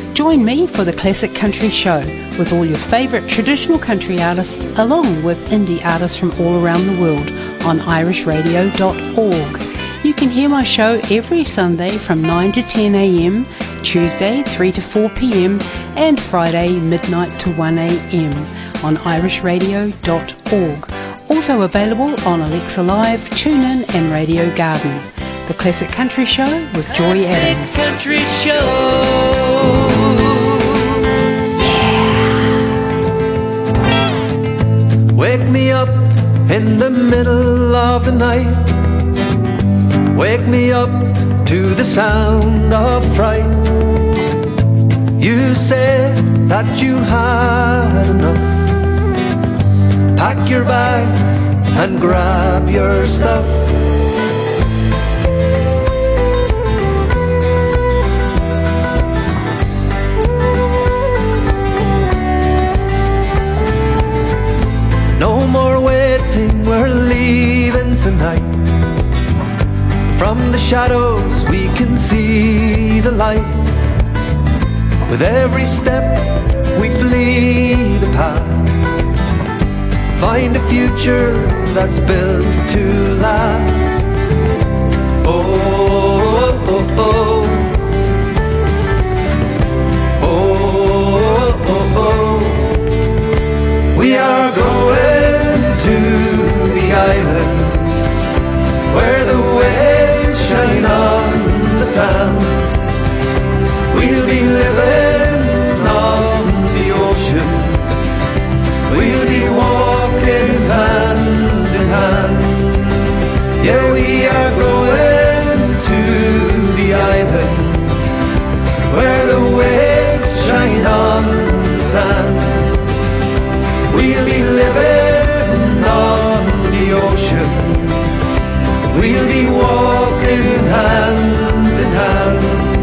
Join me for the Classic Country Show with all your favourite traditional country artists along with indie artists from all around the world on irishradio.org. You can hear my show every Sunday from 9 to 10 a.m, Tuesday 3 to 4 p.m, and Friday midnight to 1 a.m. on irishradio.org. Also available on Alexa Live, TuneIn and Radio Garden. The Classic Country Show with Joy Adams. Classic Country Show. Yeah. Wake me up in the middle of the night. Wake me up to the sound of fright. You said that you had enough. Pack your bags and grab your stuff. No more waiting, we're leaving tonight. From the shadows we can see the light. With every step we flee the past. Find a future that's built to last. Oh, oh, oh. Oh, oh, oh. We are going to the island where the waves shine on the sand. We'll be living on the ocean. We'll be walking hand in hand. Yeah, we are going to the island where the waves shine on the sand. We'll be living on the ocean. We'll be walking hand in hand.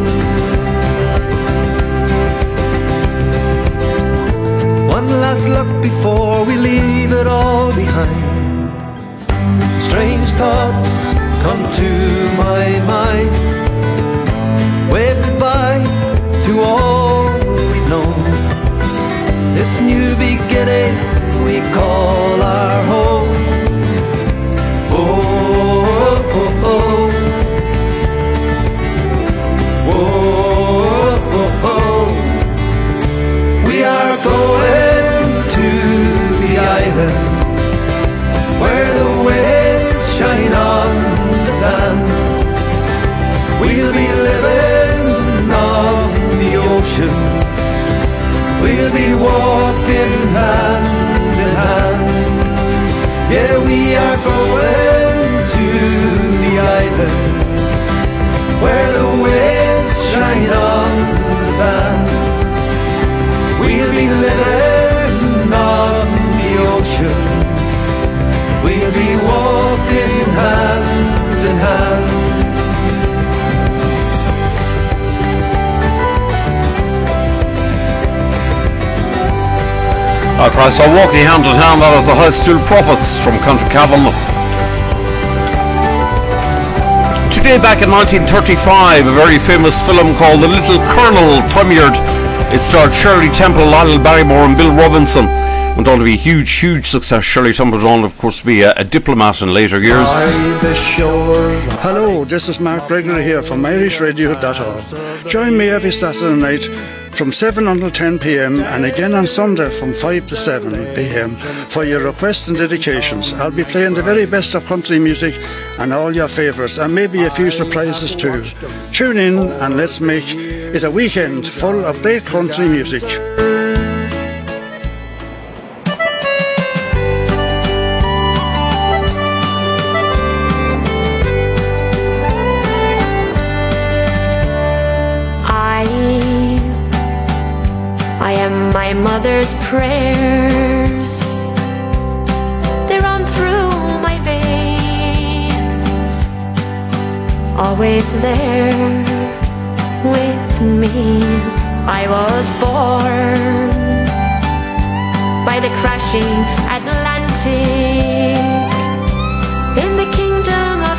One last look before we leave it all behind. Strange thoughts come to my mind. Wave goodbye to all we've known. This new beginning we call our home. Oh, oh, oh. Oh, oh, oh. We are going to the island where the waves shine on the sand. We'll be living on the ocean. We'll be walking hand in hand. Yeah, we are going to the island where the waves shine on the sand. We'll be living on the ocean. We'll be walking hand in hand. Our Christ are walking hand in hand. That is the High Stool Prophets from County Cavan. Today, back in 1935, a very famous film called The Little Colonel premiered. It starred Shirley Temple, Lionel Barrymore and Bill Robinson. Went on to be a huge, huge success. Shirley Temple went on, of course, to be a diplomat in later years. Hello, this is Mark Gregory here from irishradio.org. Join me every Saturday night from 7 until 10 p.m. and again on Sunday from 5 to 7 p.m. for your requests and dedications. I'll be playing the very best of country music and all your favourites and maybe a few surprises too. Tune in and let's make it a weekend full of great country music. I am my mother's prayers. They run through my veins, always there with me. I was born by the crashing Atlantic in the kingdom of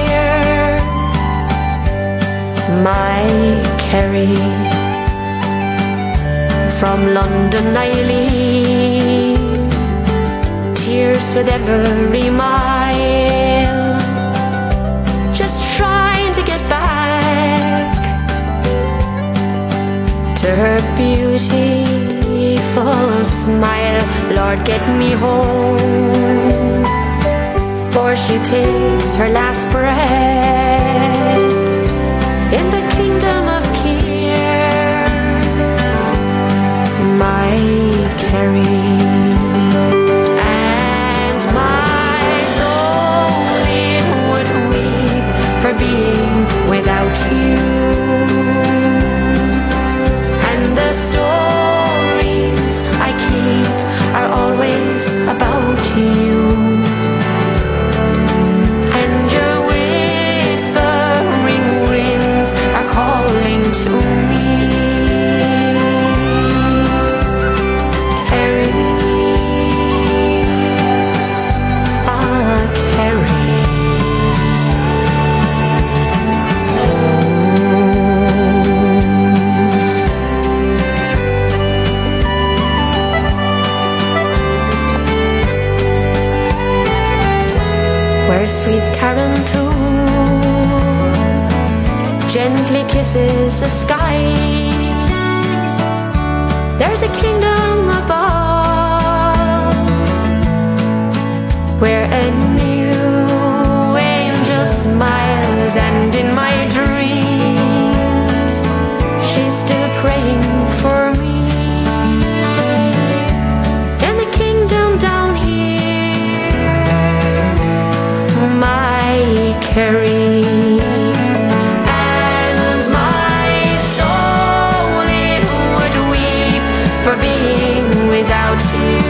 Keir. My Kerry From London I leave, tears with every mile, just trying to get back to her beautiful smile. Lord, get me home, for she takes her last breath in the kingdom of Keir, my Kerry. And my soul, it would weep for being without you, and the stories I keep are always about you. Calling to me, Kerry, ah, Kerry, where sweet Karen Poole gently kisses the sky, there's a kingdom above where a new angel smiles, and in my dreams she's still praying for me. And the kingdom down here, my Kerry. For being without you,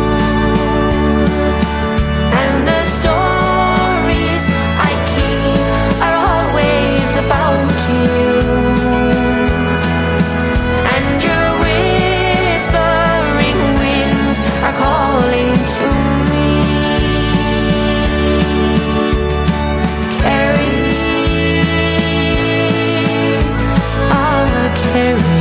and the stories I keep are always about you, and your whispering winds are calling to me, Kerry, ah, Kerry.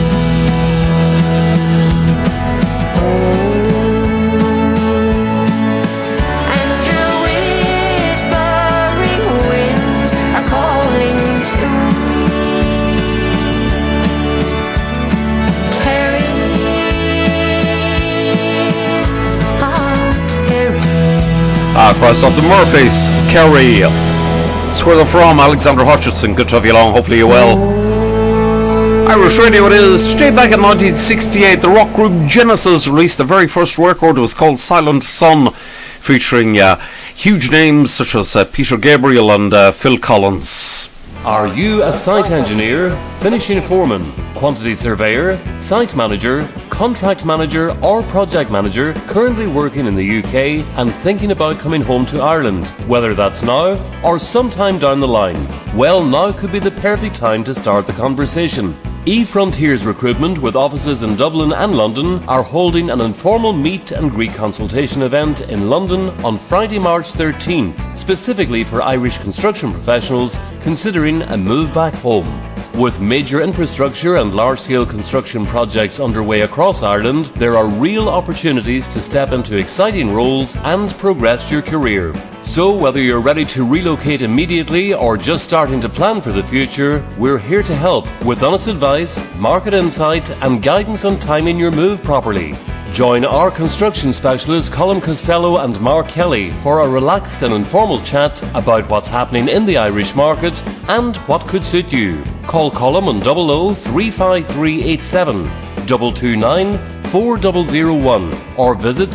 Across off the Murphys, Kerry. That's where they're from. Alexander Hutchinson, good to have you along. Hopefully you're well. Irish Radio it is. Straight back in 1968, the rock group Genesis released their very first record. It was called Silent Sun, featuring huge names such as Peter Gabriel and Phil Collins. Are you a site engineer, finishing foreman, quantity surveyor, site manager, contract manager or project manager currently working in the UK and thinking about coming home to Ireland, whether that's now or sometime down the line? Well, now could be the perfect time to start the conversation. eFrontiers Recruitment, with offices in Dublin and London, are holding an informal meet and greet consultation event in London on Friday, March 13th, specifically for Irish construction professionals considering a move back home. With major infrastructure and large-scale construction projects underway across Ireland, there are real opportunities to step into exciting roles and progress your career. So whether you're ready to relocate immediately or just starting to plan for the future, we're here to help with honest advice, market insight and guidance on timing your move properly. Join our construction specialists Colin Costello and Mark Kelly for a relaxed and informal chat about what's happening in the Irish market and what could suit you. Call Colin on 00 35387 229 4001 or visit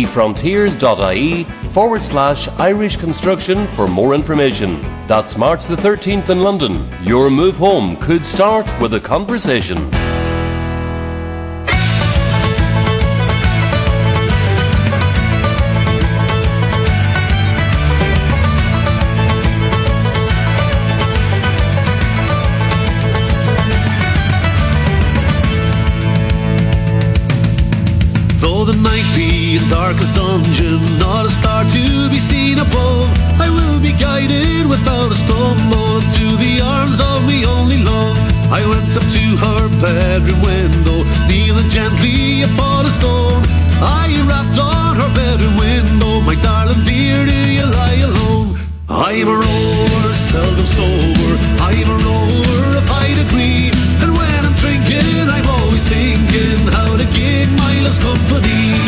efrontiers.ie/Irish Construction for more information. That's March the 13th in London. Your move home could start with a conversation. Darkest dungeon, not a star to be seen above. I will be guided without a stumble into the arms of me only love. I went up to her bedroom window, kneeling gently upon a stone. I rapped on her bedroom window, my darling dear, do you lie alone? I'm a rover, seldom sober, I'm a rover if I'd agree. And when I'm drinking, I'm always thinking how to get my love's company.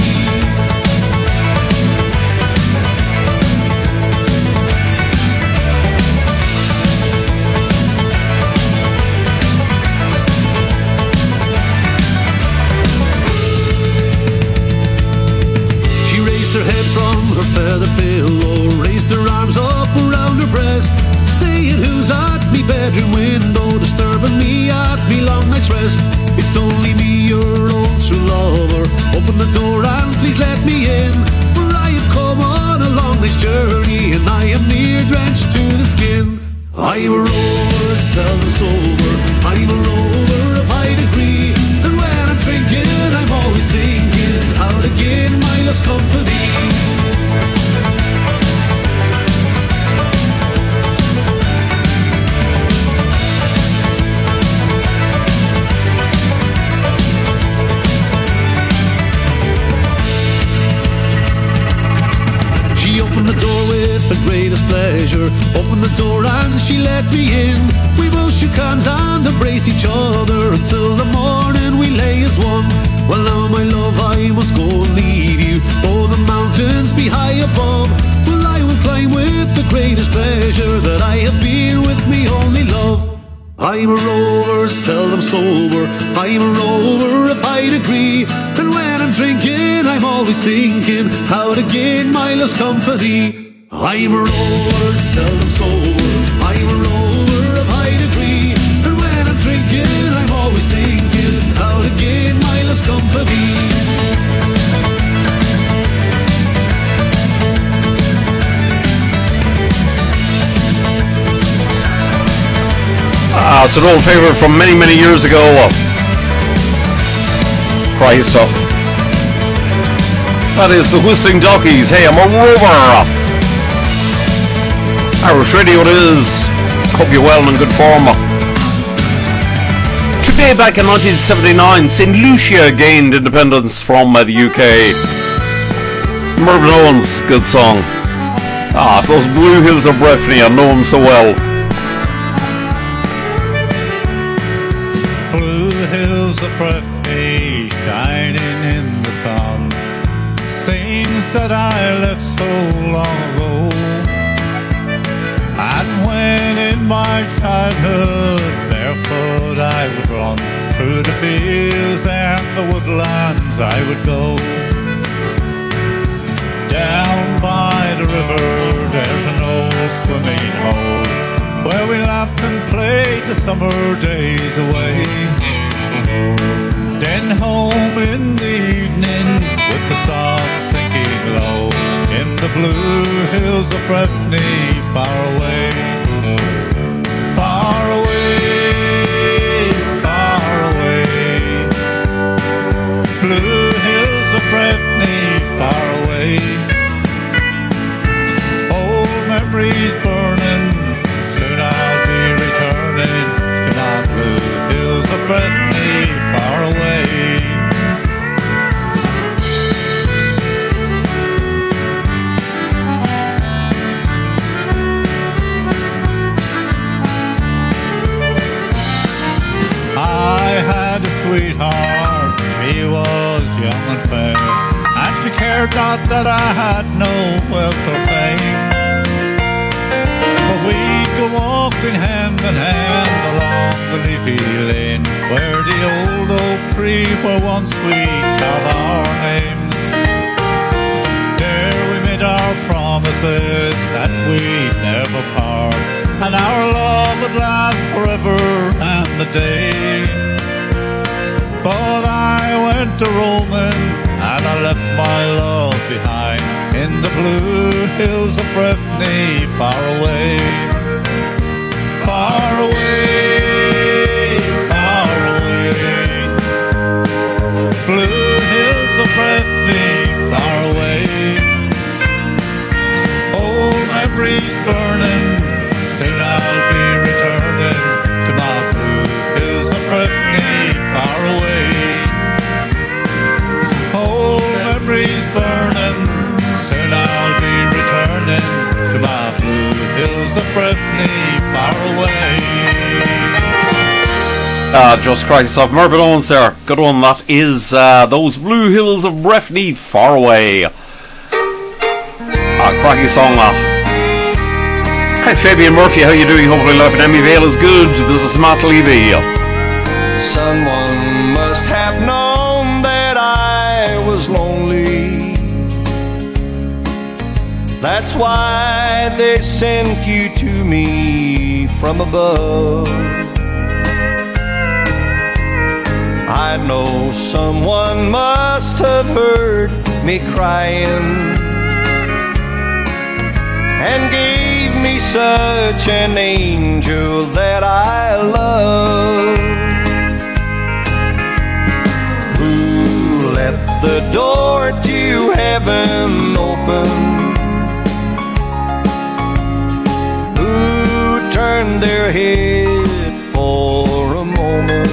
Her head from her feather pillow, raised her arms up around her breast, saying, who's at me bedroom window, disturbing me at me long night's rest? It's only me, your old true lover. Open the door and please let me in, for I have come on a long night's journey, and I am near drenched to the skin. I'm a rover, seldom sober, I'm a rover if I'd agree. And when I'm drinking, I'm always thinking how to get my love's company. She opened the door with the greatest pleasure, opened the door and she let me in. We both shook hands and embraced each other, until the morning we lay as one. Well now my love, I must go and leave you, though the mountains be high above. Well I will climb with the greatest pleasure, that I have been with me only love. I'm a rover, seldom sober, I'm a rover if I'd agree. And when I'm drinking, I'm always thinking how to gain my love's company. I'm a rover, seldom sober, I'm a rover if I'd agree. And when I'm drinking, I'm always thinking how to gain my love's company. It's an old favourite from many, many years ago. Cry stuff. That is the Whistling Duckies. Hey, I'm a rover. Irish Radio it is. Hope you're well and in good form. Today, back in 1979, St. Lucia gained independence from the UK. Mervyn Owens, good song. It's those Blue Hills of Breffni, I know them so well. Hills of Breffni shining in the sun, scenes that I left so long ago. And when in my childhood barefoot I would run through the fields and the woodlands, I would go. Down by the river there's an old swimming hole, where we laughed and played the summer days away. Then home in the evening with the sun sinking low, in the blue hills of Breffni, far away. Far away, far away. Blue hills of Breffni, far away. Old memories burning, soon I'll be returning to my blue hills of Breffni, far away. I had a sweetheart, she was young and fair, and she cared not that I had no wealth or fame. But we'd go walking hand in hand along the leafy lane, where the old oak tree where once we'd carve our names. There we made our promises that we'd never part, and our love would last forever and a day. But I went to roaming and I left my love behind, in the blue hills of Breffni, far away. Far away, far away. Blue hills of Breffni, far away. Old memories burning, soon I'll be returning to my blue hills Just Christ of Mervyn Owens there. Good one, that is Those Blue Hills of Breffni, Far Away. Cracky song. Hi Fabian Murphy, how you doing? Hopefully life in Emmy Vale is good. This is Matt Levy. Someone must have known that I was lonely. That's why they sent you to me from above. I know someone must have heard me crying and gave me such an angel that I love, who left the door to heaven open, who turned their head for a moment,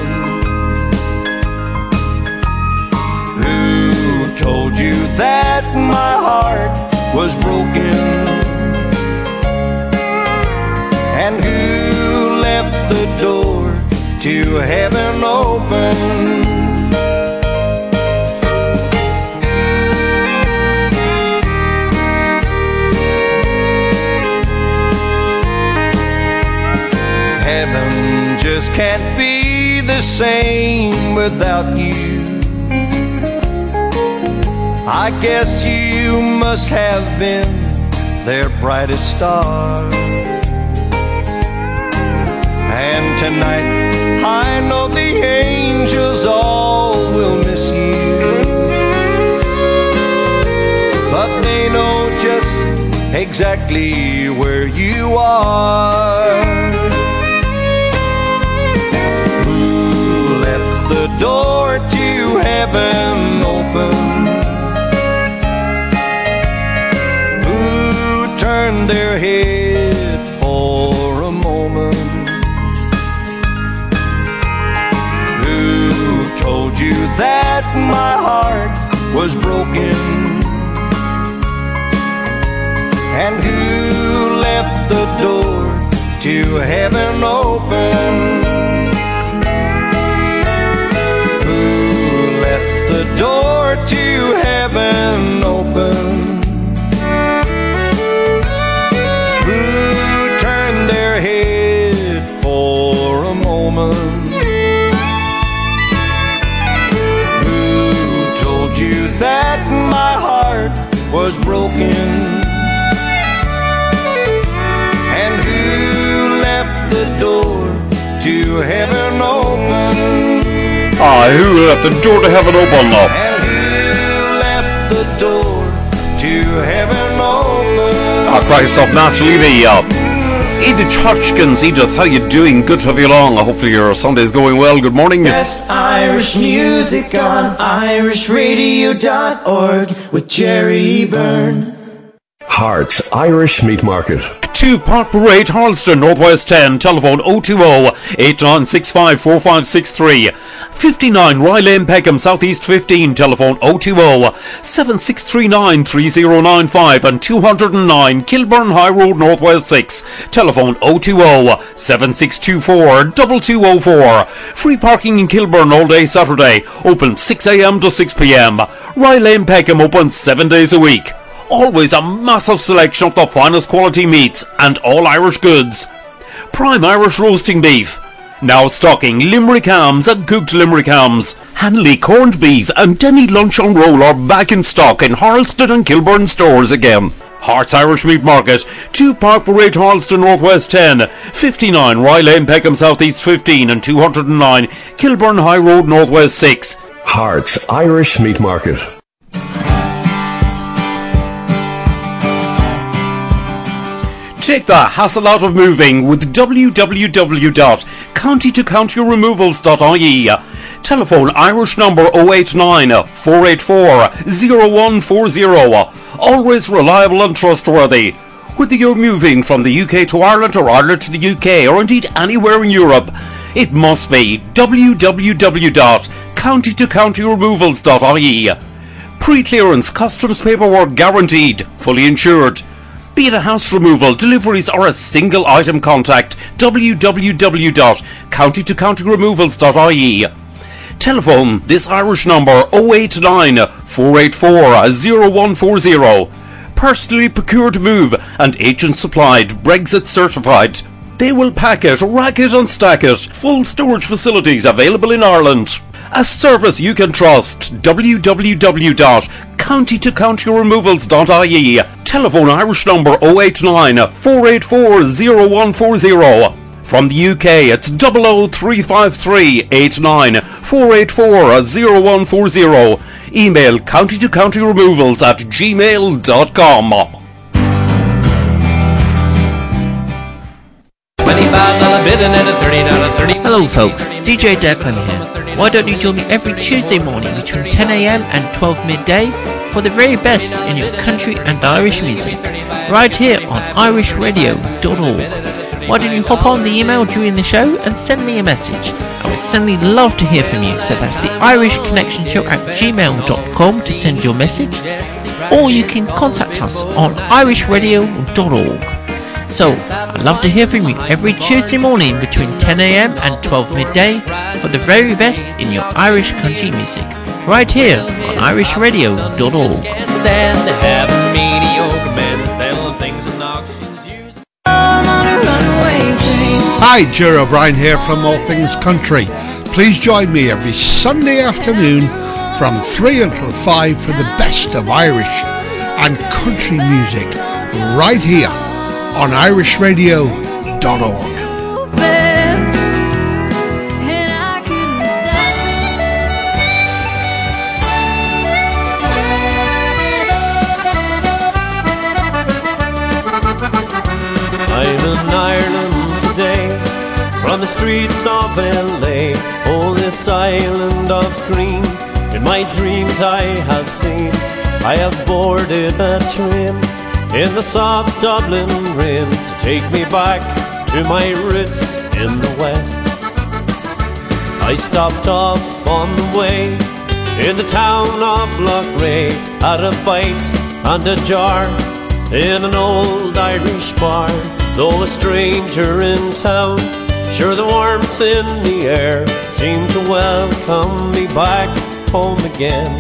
told you that my heart was broken, and who left the door to heaven open. Heaven just can't be the same without you. I guess you must have been their brightest star. And tonight I know the angels all will miss you, but they know just exactly where you are. Who left the door to heaven open, turned their head for a moment, who told you that my heart was broken, and who left the door to heaven open, who left the door to heaven open, that my heart was broken, and who left the door to heaven open. Who left the door to heaven open now? And who left the door to heaven open. Christ of Matt Levy. Edith Hodgkins. Edith, how you doing? Good to have you along. Hopefully your Sunday's going well. Good morning. Best Irish music on irishradio.org with Jerry Byrne. Hearts Irish Meat Market. 2 Park Parade, Harleston, Northwest 10, telephone 020-8965-4563. 59 Rye Lane, Peckham, Southeast 15, telephone 020-7639-3095, and 209 Kilburn High Road, Northwest 6, telephone 020-7624-2204. Free parking in Kilburn all day Saturday, open 6 a.m. to 6 p.m. Rye Lane, Peckham, open 7 days a week. Always a massive selection of the finest quality meats and all Irish goods. Prime Irish roasting beef. Now stocking Limerick hams and cooked Limerick hams. Hanley corned beef and Denny lunch on roll are back in stock in Harleston and Kilburn stores again. Hearts Irish Meat Market, 2 Park Parade, Harleston, Northwest 10, 59 Rye Lane, Peckham, Southeast 15, and 209 Kilburn High Road, Northwest 6. Hearts Irish Meat Market. Take the hassle out of moving with www.countytocountyremovals.ie. Telephone Irish number 089 484 0140. Always reliable and trustworthy. Whether you're moving from the UK to Ireland or Ireland to the UK or indeed anywhere in Europe, it must be www.countytocountyremovals.ie. Pre-clearance customs paperwork guaranteed, fully insured. Be it a house removal, deliveries or a single item, contact www.countytocountyremovals.ie. Telephone this Irish number 089 484 0140. Personally procured move and agent supplied, Brexit certified. They will pack it, rack it and stack it. Full storage facilities available in Ireland. A service you can trust. www.countytocountyremovals.ie. Telephone Irish number 089 484 0140. From the UK, it's 00353 89 484 0140. Email countytocountyremovals@gmail.com. Hello folks, DJ Declan here. Why don't you join me every Tuesday morning between 10 a.m. and 12 midday for the very best in your country and Irish music, right here on irishradio.org. Why don't you hop on the email during the show and send me a message? I would certainly love to hear from you. So that's the irishconnectionshow@gmail.com to send your message, or you can contact us on irishradio.org. So, I'd love to hear from you every Tuesday morning between 10 a.m. and 12 midday for the very best in your Irish country music, right here on irishradio.org. Hi, Jerry O'Brien here from All Things Country. Please join me every Sunday afternoon from 3 until 5 for the best of Irish and country music right here on irishradio.org. I'm in Ireland today, from the streets of LA. Oh, this island of green, in my dreams I have seen. I have boarded a train in the soft Dublin rain to take me back to my roots in the west. I stopped off on the way in the town of Loughrea, had a bite and a jar in an old Irish bar. Though a stranger in town, sure the warmth in the air seemed to welcome me back home again.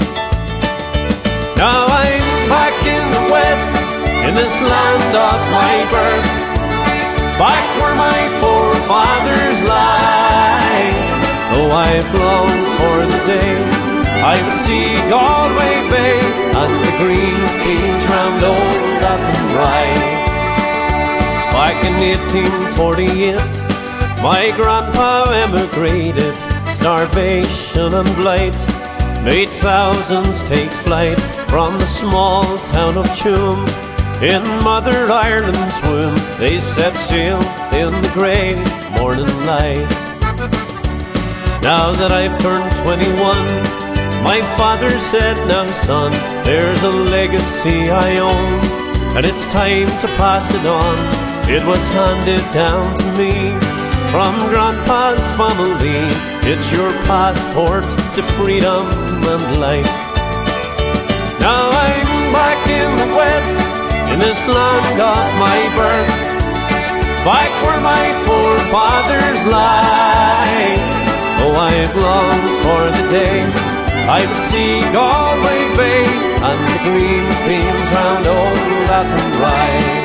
Now I'm back in the west, in this land of my birth, back where my forefathers lie. Though I've longed for the day I would see Galway Bay and the green fields round old Athenry. Back in 1848, my grandpa emigrated. Starvation and blight made thousands take flight from the small town of Tuam. In Mother Ireland's womb, they set sail in the grey morning light. Now that I've turned 21, my father said, now son, there's a legacy I own, and it's time to pass it on. It was handed down to me from Grandpa's family. It's your passport to freedom and life. Now I'm back in the west, in this land of my birth, back where my forefathers lie. Oh, I've longed for the day I would see Galway Bay and the green fields round old Athenry.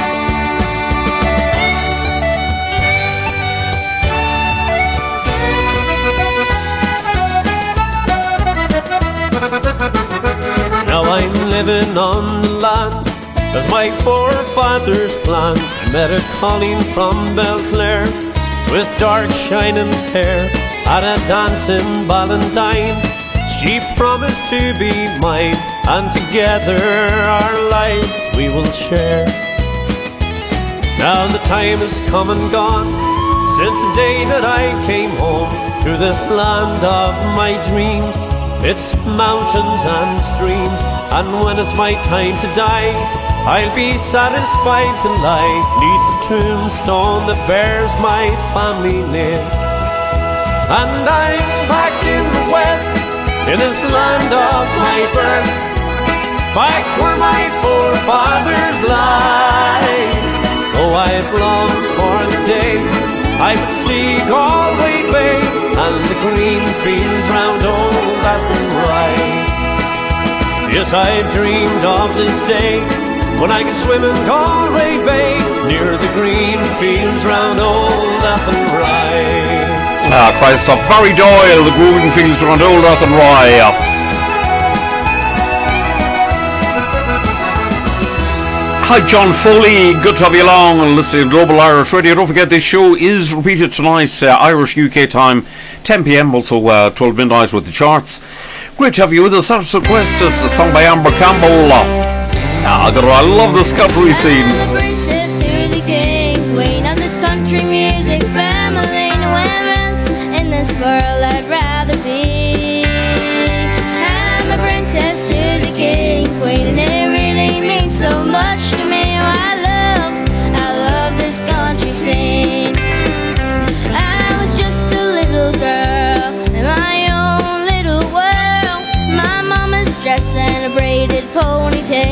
Now I'm living on the land as my forefathers planned. I met a Colleen from Belclare with dark shining hair at a dance in Ballantine. She promised to be mine, and together our lives we will share. Now the time has come and gone since the day that I came home to this land of my dreams. It's mountains and streams, and when it's my time to die, I'll be satisfied to lie 'neath the tombstone that bears my family name. And I'm back in the west, in this land of my birth, back where my forefathers lie. Oh, I've longed for the day I would see Galway Bay and the green fields round old Athenry. Yes, I've dreamed of this day when I could swim in Galway Bay near the green fields round old Athenry. Christ of Barry Doyle, the green fields around old Athenry. Hi, John Foley. Good to have you along and listening to Global Irish Radio. Don't forget, this show is repeated tonight, Irish UK time, 10 p.m, also 12 midnight with the charts. Great to have you with us. Saturday Request is a song by Amber Campbell. I love this country scene. I'm a princess to the king, queen of this country music family. Nowhere else in this world I'd rather be. I'm a princess to the king, queen, and it really means so much to me. I love this country scene. I was just a little girl in my own little world. My mama's dress and a braided ponytail,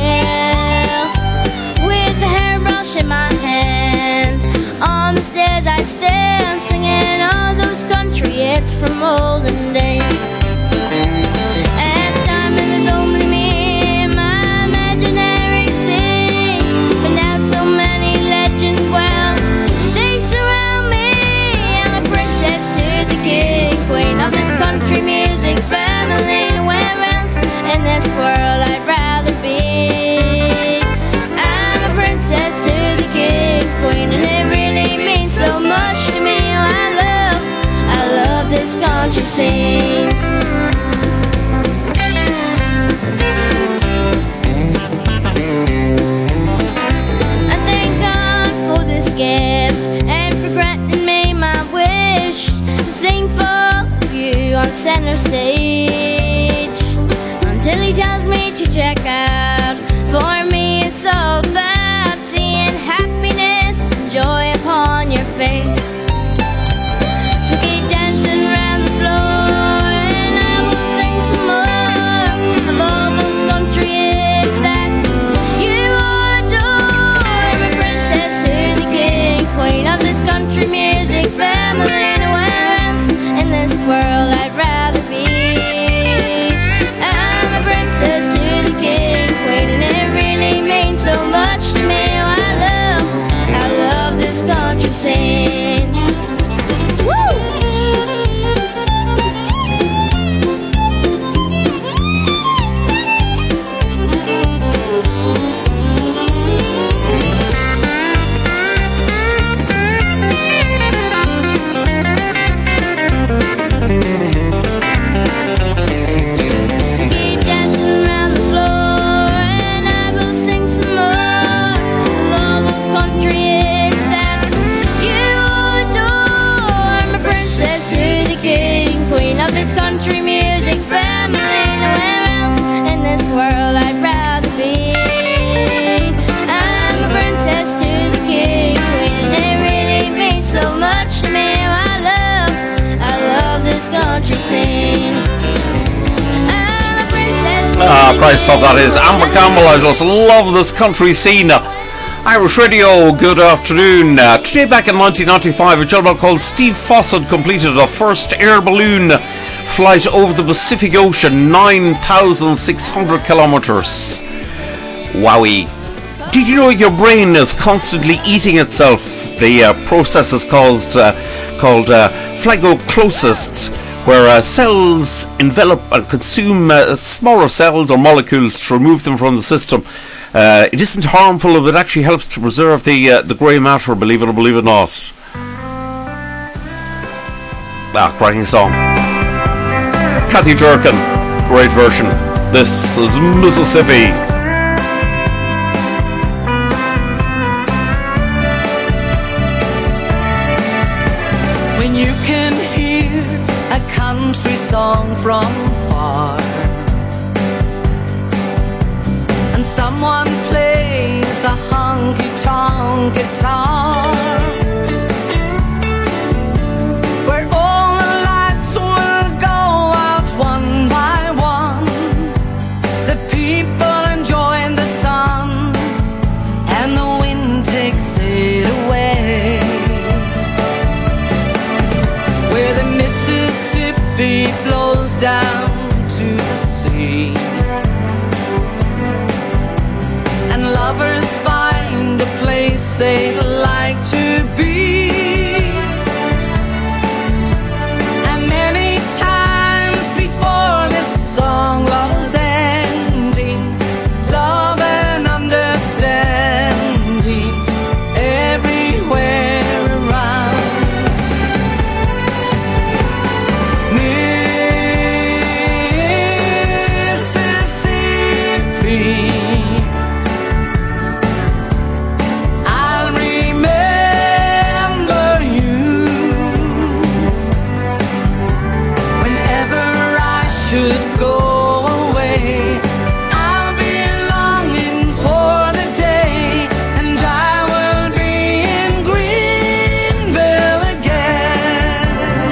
with the hairbrush in my hand. On the stairs I stand, singing all those country hits from olden days. At the time it was only me and my imaginary scene, but now so many legends, well, they surround me. I'm a princess to the king, queen of this country music family. Nowhere else in this world I'd rather be. I'm a princess to the king, queen, and it really means so much to me. I love this country scene. I thank God for this gift and for granting me my wish to sing for you on center stage, until he tells me to check out. For me it's all about seeing happiness and joy upon your face. So keep dancing around the floor and I will sing some more of all those country hits that you adore. I'm a princess to the king, queen of this country music family. Nowhere else in this world I'd rather be. I'm a princess to the king, queen, and it really means so much to me. I love this country scene. Woo! So keep dancing around the floor and I will sing some more of all those country hits that you adore. I'm a princess to the king, queen of this country music family. Nowhere else in this world I'd rather be. I'm a princess to the king, queen, and it really means so much to me. I love this country scene. I'm a princess to the Christ of that is Amber Campbell. I just love this country scene. Irish Radio, good afternoon. Today back in 1995, a gentleman called Steve Fossett completed the first air balloon flight over the Pacific Ocean, 9,600 kilometers. Wowie. Did you know your brain is constantly eating itself? The process is called phagoclosis, where cells envelop and consume smaller cells or molecules to remove them from the system. It isn't harmful, but it actually helps to preserve the grey matter, believe it or believe it not. Cracking song. Kathy Jerkin, great version. This is Mississippi. When you can hear a country song from far, and someone plays a honky-tonk guitar, where all the lights will go out one by one, the people enjoy and lovers find a place they'd like to be. And many times before this song was ending, love and understanding everywhere around. Mississippi, I'll remember you whenever I should go away. I'll be longing for the day, and I will be in Greenville again.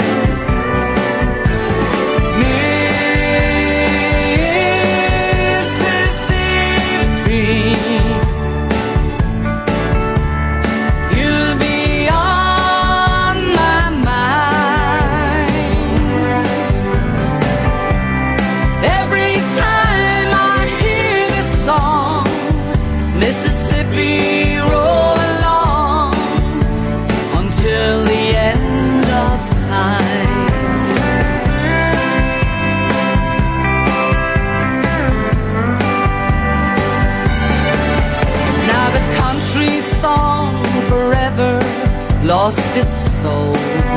Mississippi, you'll be on my mind. Every time I hear this song, Mississippi, roll along until the end of time. Now the country song forever lost its soul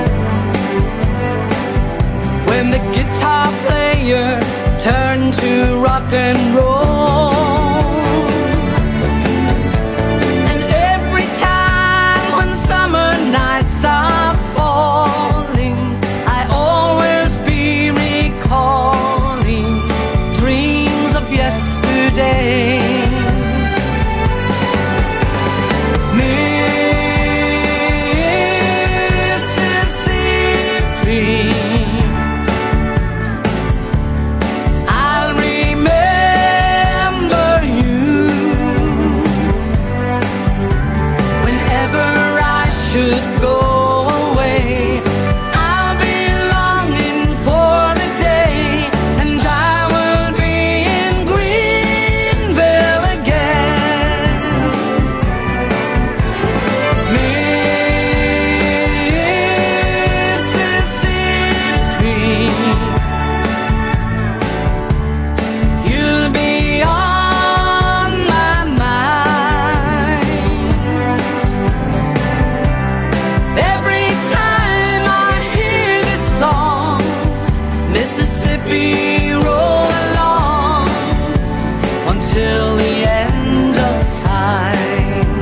when the guitar player turned to rock and roll. And every time when summer nights are falling, I always be recalling dreams of yesterday. Mississippi, I'll remember you whenever I should go away. I'll be longing for the day, and I will be in Greenville again. Mississippi, you'll be on my mind. Every time I hear this song, Mississippi, roll along until the end of time.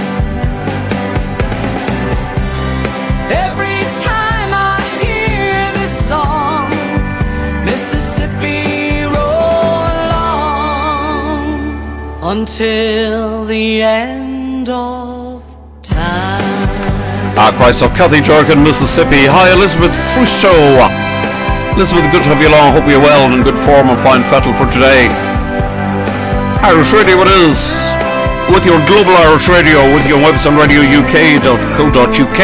Every time I hear this song, Mississippi, roll along until the end of time. Christ of Kathy Jerkin, Mississippi. Hi, Elizabeth Frusto. Elizabeth, good to have you along. Hope you're well and in good form and fine fettle for today. Irish Radio it is. With your Global Irish Radio, with your website radiouk.co.uk.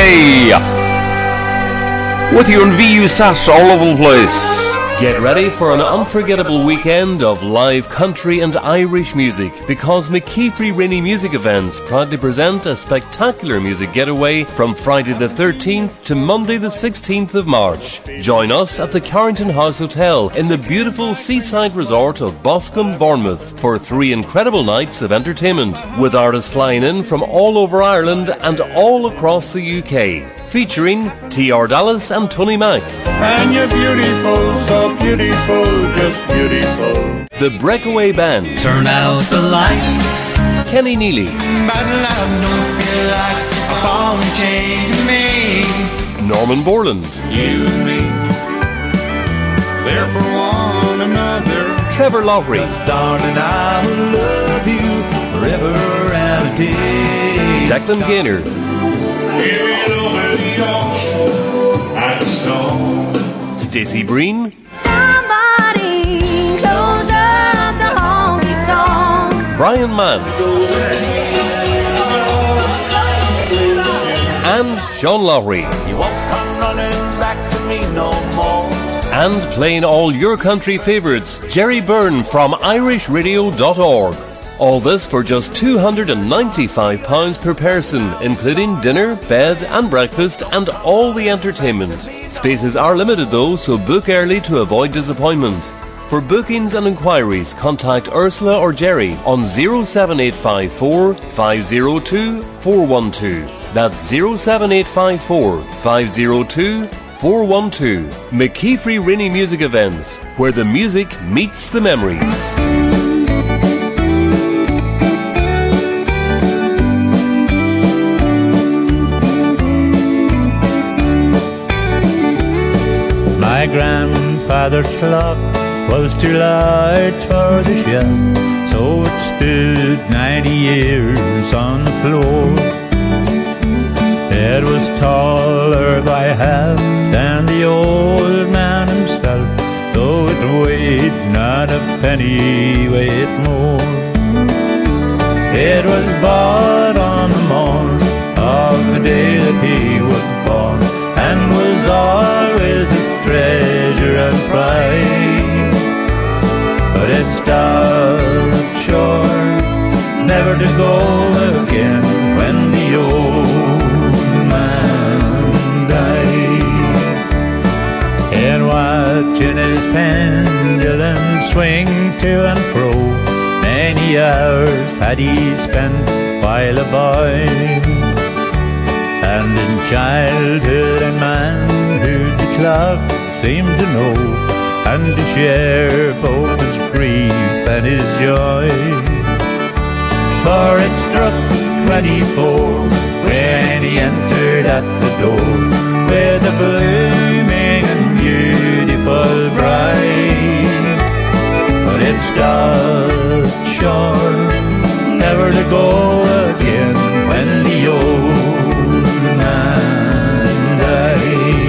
With you on VUSAT all over the place. Get ready for an unforgettable weekend of live country and Irish music, because McKeefrey Rainey Music Events proudly present a spectacular music getaway from Friday the 13th to Monday the 16th of March. Join us at the Carrington House Hotel in the beautiful seaside resort of Boscombe, Bournemouth for 3 incredible nights of entertainment, with artists flying in from all over Ireland and all across the UK. Featuring T.R. Dallas and Tony Mac. And you're beautiful, so beautiful, just beautiful. The Breakaway Band. Turn out the lights. Kenny Neely. But love don't feel like a ball and chain to me. Norman Borland. You and me, there for one another. Trevor Lowry. 'Cause darling, I will love you forever and a day. Declan Gaynor. Stacey Breen. Somebody close up the honky tonks. Brian Mann. And Sean Lowry. You won't come running back to me no more. And playing all your country favourites, Jerry Byrne from irishradio.org. All this for just £295 per person, including dinner, bed and breakfast and all the entertainment. Spaces are limited though, so book early to avoid disappointment. For bookings and inquiries, contact Ursula or Jerry on 07854 502 412. That's 07854 502 412. McKeefrey Rinnie Music Events, where the music meets the memories. My grandfather's clock was too large for the shelf, so it stood 90 years on the floor. It was taller by half than the old man himself, though it weighed not a pennyweight more. It was bought on the morn of the day that he was born, and was always his treasure and pride. But it stopped short, never to go again, when the old man died. And watching his pendulum swing to and fro, many hours had he spent while a boy. And in childhood and manhood the clock seemed to know, and to share both his grief and his joy. For it struck 24 when he entered at the door, with a blooming and beautiful bride. But it stopped short, never to go again, when the old man died.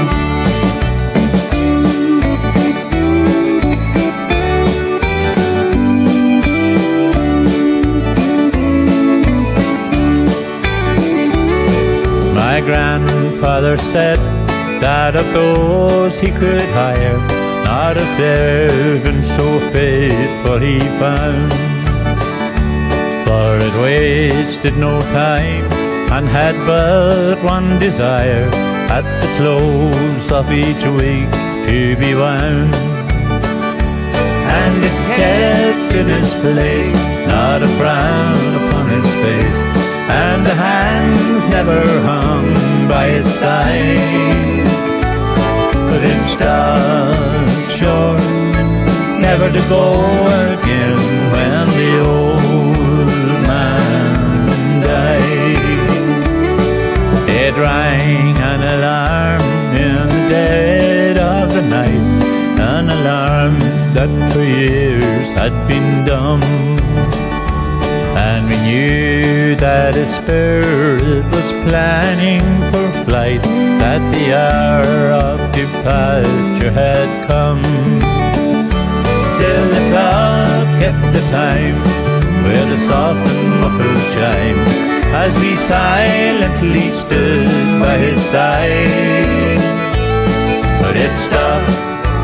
My grandfather said that of those he could hire, not a servant so faithful he found. For it wasted no time, and had but one desire, at the close of each week to be wound. And it kept in his place, not a frown upon his face, and the hands never hung by its side. But it stopped short, never to go again, when the old man died. It rang an alarm in the dead of the night, an alarm that for years had been dumb. And we knew that his spirit was planning for flight, that the hour of departure had come. Still the clock kept the time with a soft and muffled chime, as we silently stood by his side. But it stopped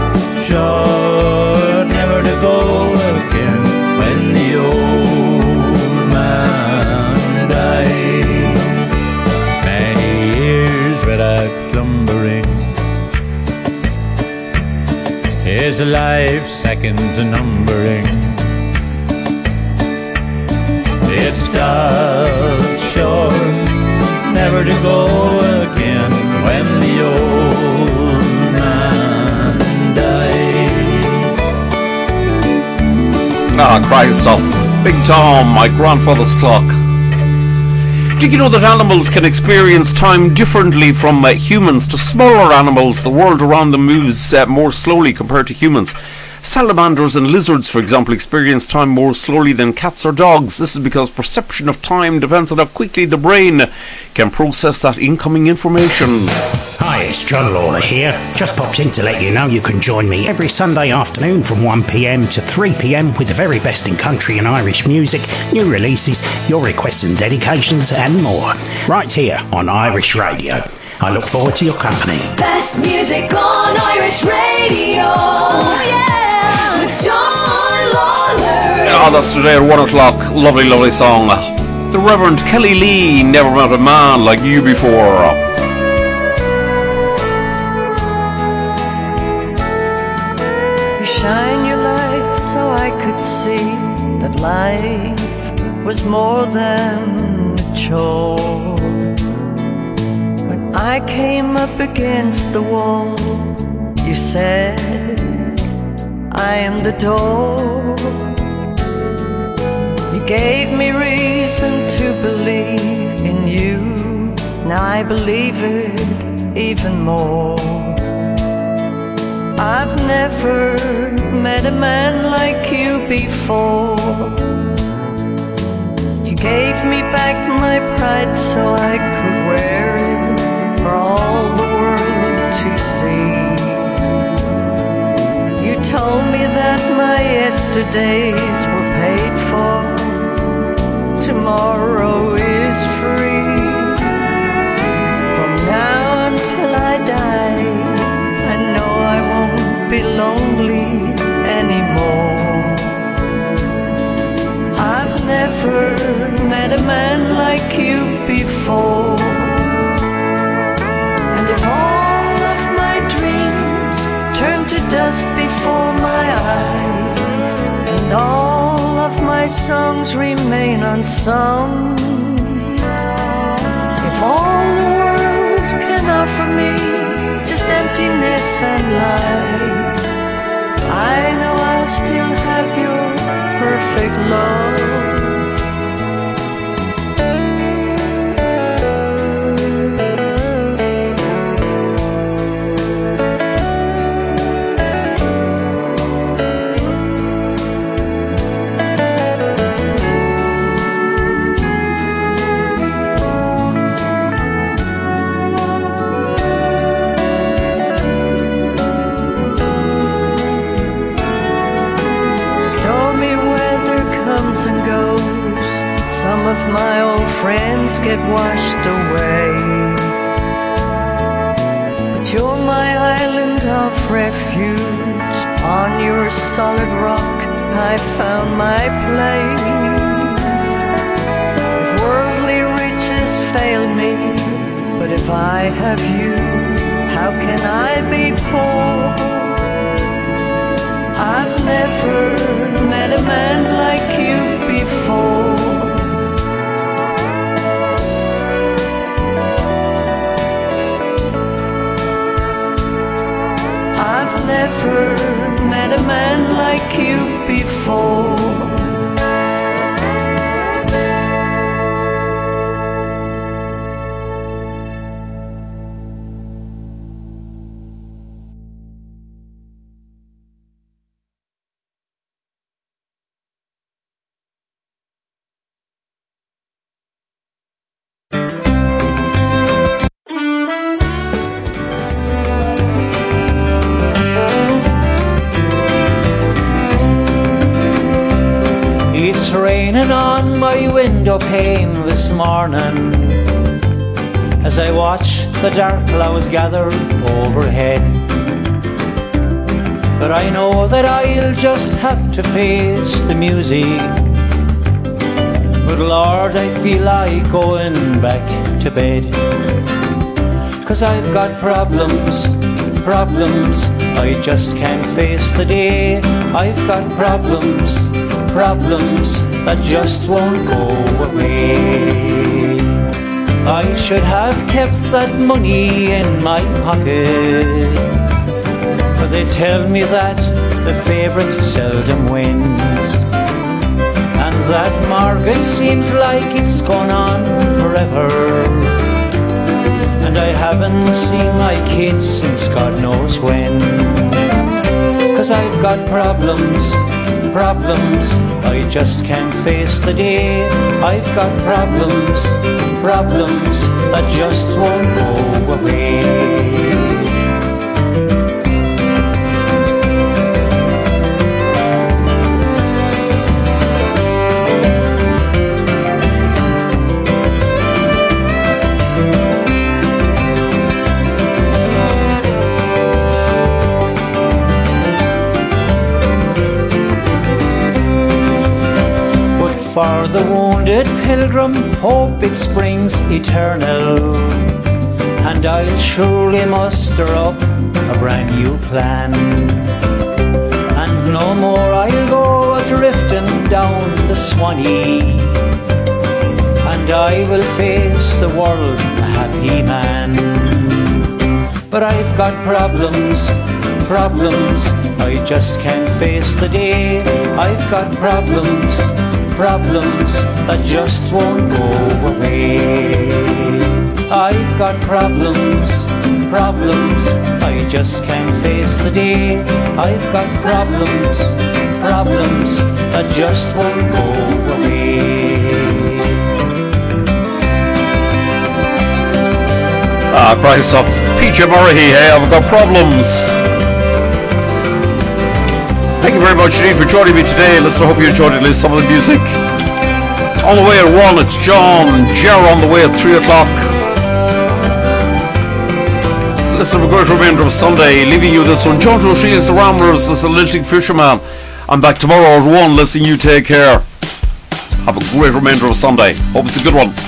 short, never to go again, when the old man died. Many years without slumbering, his life seconds numbering. It stopped short, never to go again, when the old man died. Ah, Christoph, Big Tom, my grandfather's clock. Do you know that animals can experience time differently from humans? To smaller animals, the world around them moves more slowly compared to humans. Salamanders and lizards, for example, experience time more slowly than cats or dogs. This is because perception of time depends on how quickly the brain can process that incoming information. Hi, it's John Lawler here. Just popped in to let you know you can join me every Sunday afternoon from 1pm to 3pm with the very best in country and Irish music, new releases, your requests and dedications and more. Right here on Irish Radio. I look forward to your company. Best music on Irish Radio. Oh, yeah. With John Lawler. Oh, that's today at 1 o'clock. Lovely, lovely song. The Reverend Kelly Lee, Never Met a Man Like You Before. You shine your light so I could see that life was more than a chore. When I came up against the wall, you said, I am the door. You gave me reason to believe in you. Now I believe it even more. I've never met a man like you before. You gave me back my pride so I could wear it for all the world to see. You told me that my yesterdays were paid for. Tomorrow is free. From now until I die, I know I won't be lonely anymore. I've never met a man like you before. And if all of my dreams turn to dust before my eyes, and all of my songs remain unsung, if all the world can offer me just emptiness and lies, I know I'll still have your perfect love. And goes. Some of my old friends get washed away, but you're my island of refuge. On your solid rock I found my place. If worldly riches fail me, but if I have you, how can I be poor? I've never met a man like you before. I've never met a man like you before. It's raining on my window pane this morning as I watch the dark clouds gather overhead. But I know that I'll just have to face the music. But Lord, I feel like going back to bed. 'Cause I've got problems, problems, I just can't face the day. I've got problems, problems that just won't go away. I should have kept that money in my pocket, for they tell me that the favourite seldom wins, and that market seems like it's gone on forever, and I haven't seen my kids since God knows when. 'Cause I've got problems, problems, I just can't face the day. I've got problems, problems that just won't go away. Wounded pilgrim, hope it springs eternal, and I'll surely muster up a brand new plan. And no more I'll go a-drifting down the Swanee, and I will face the world a happy man. But I've got problems, problems, I just can't face the day. I've got problems, problems that just won't go away. I've got problems, problems, I just can't face the day. I've got problems, problems that just won't go away. Christ of PJ Murray, hey, I've got problems. Thank you very much indeed for joining me today. Listen, I hope you enjoyed at least some of the music. On the way at 1, it's John Jarrah on the way at 3 o'clock. Listen, have a great remainder of Sunday. Leaving you this one, John Joshi is the Ramblers, this is a Lilting Fisherman. I'm back tomorrow at 1. Listen, you take care. Have a great remainder of Sunday. Hope it's a good one.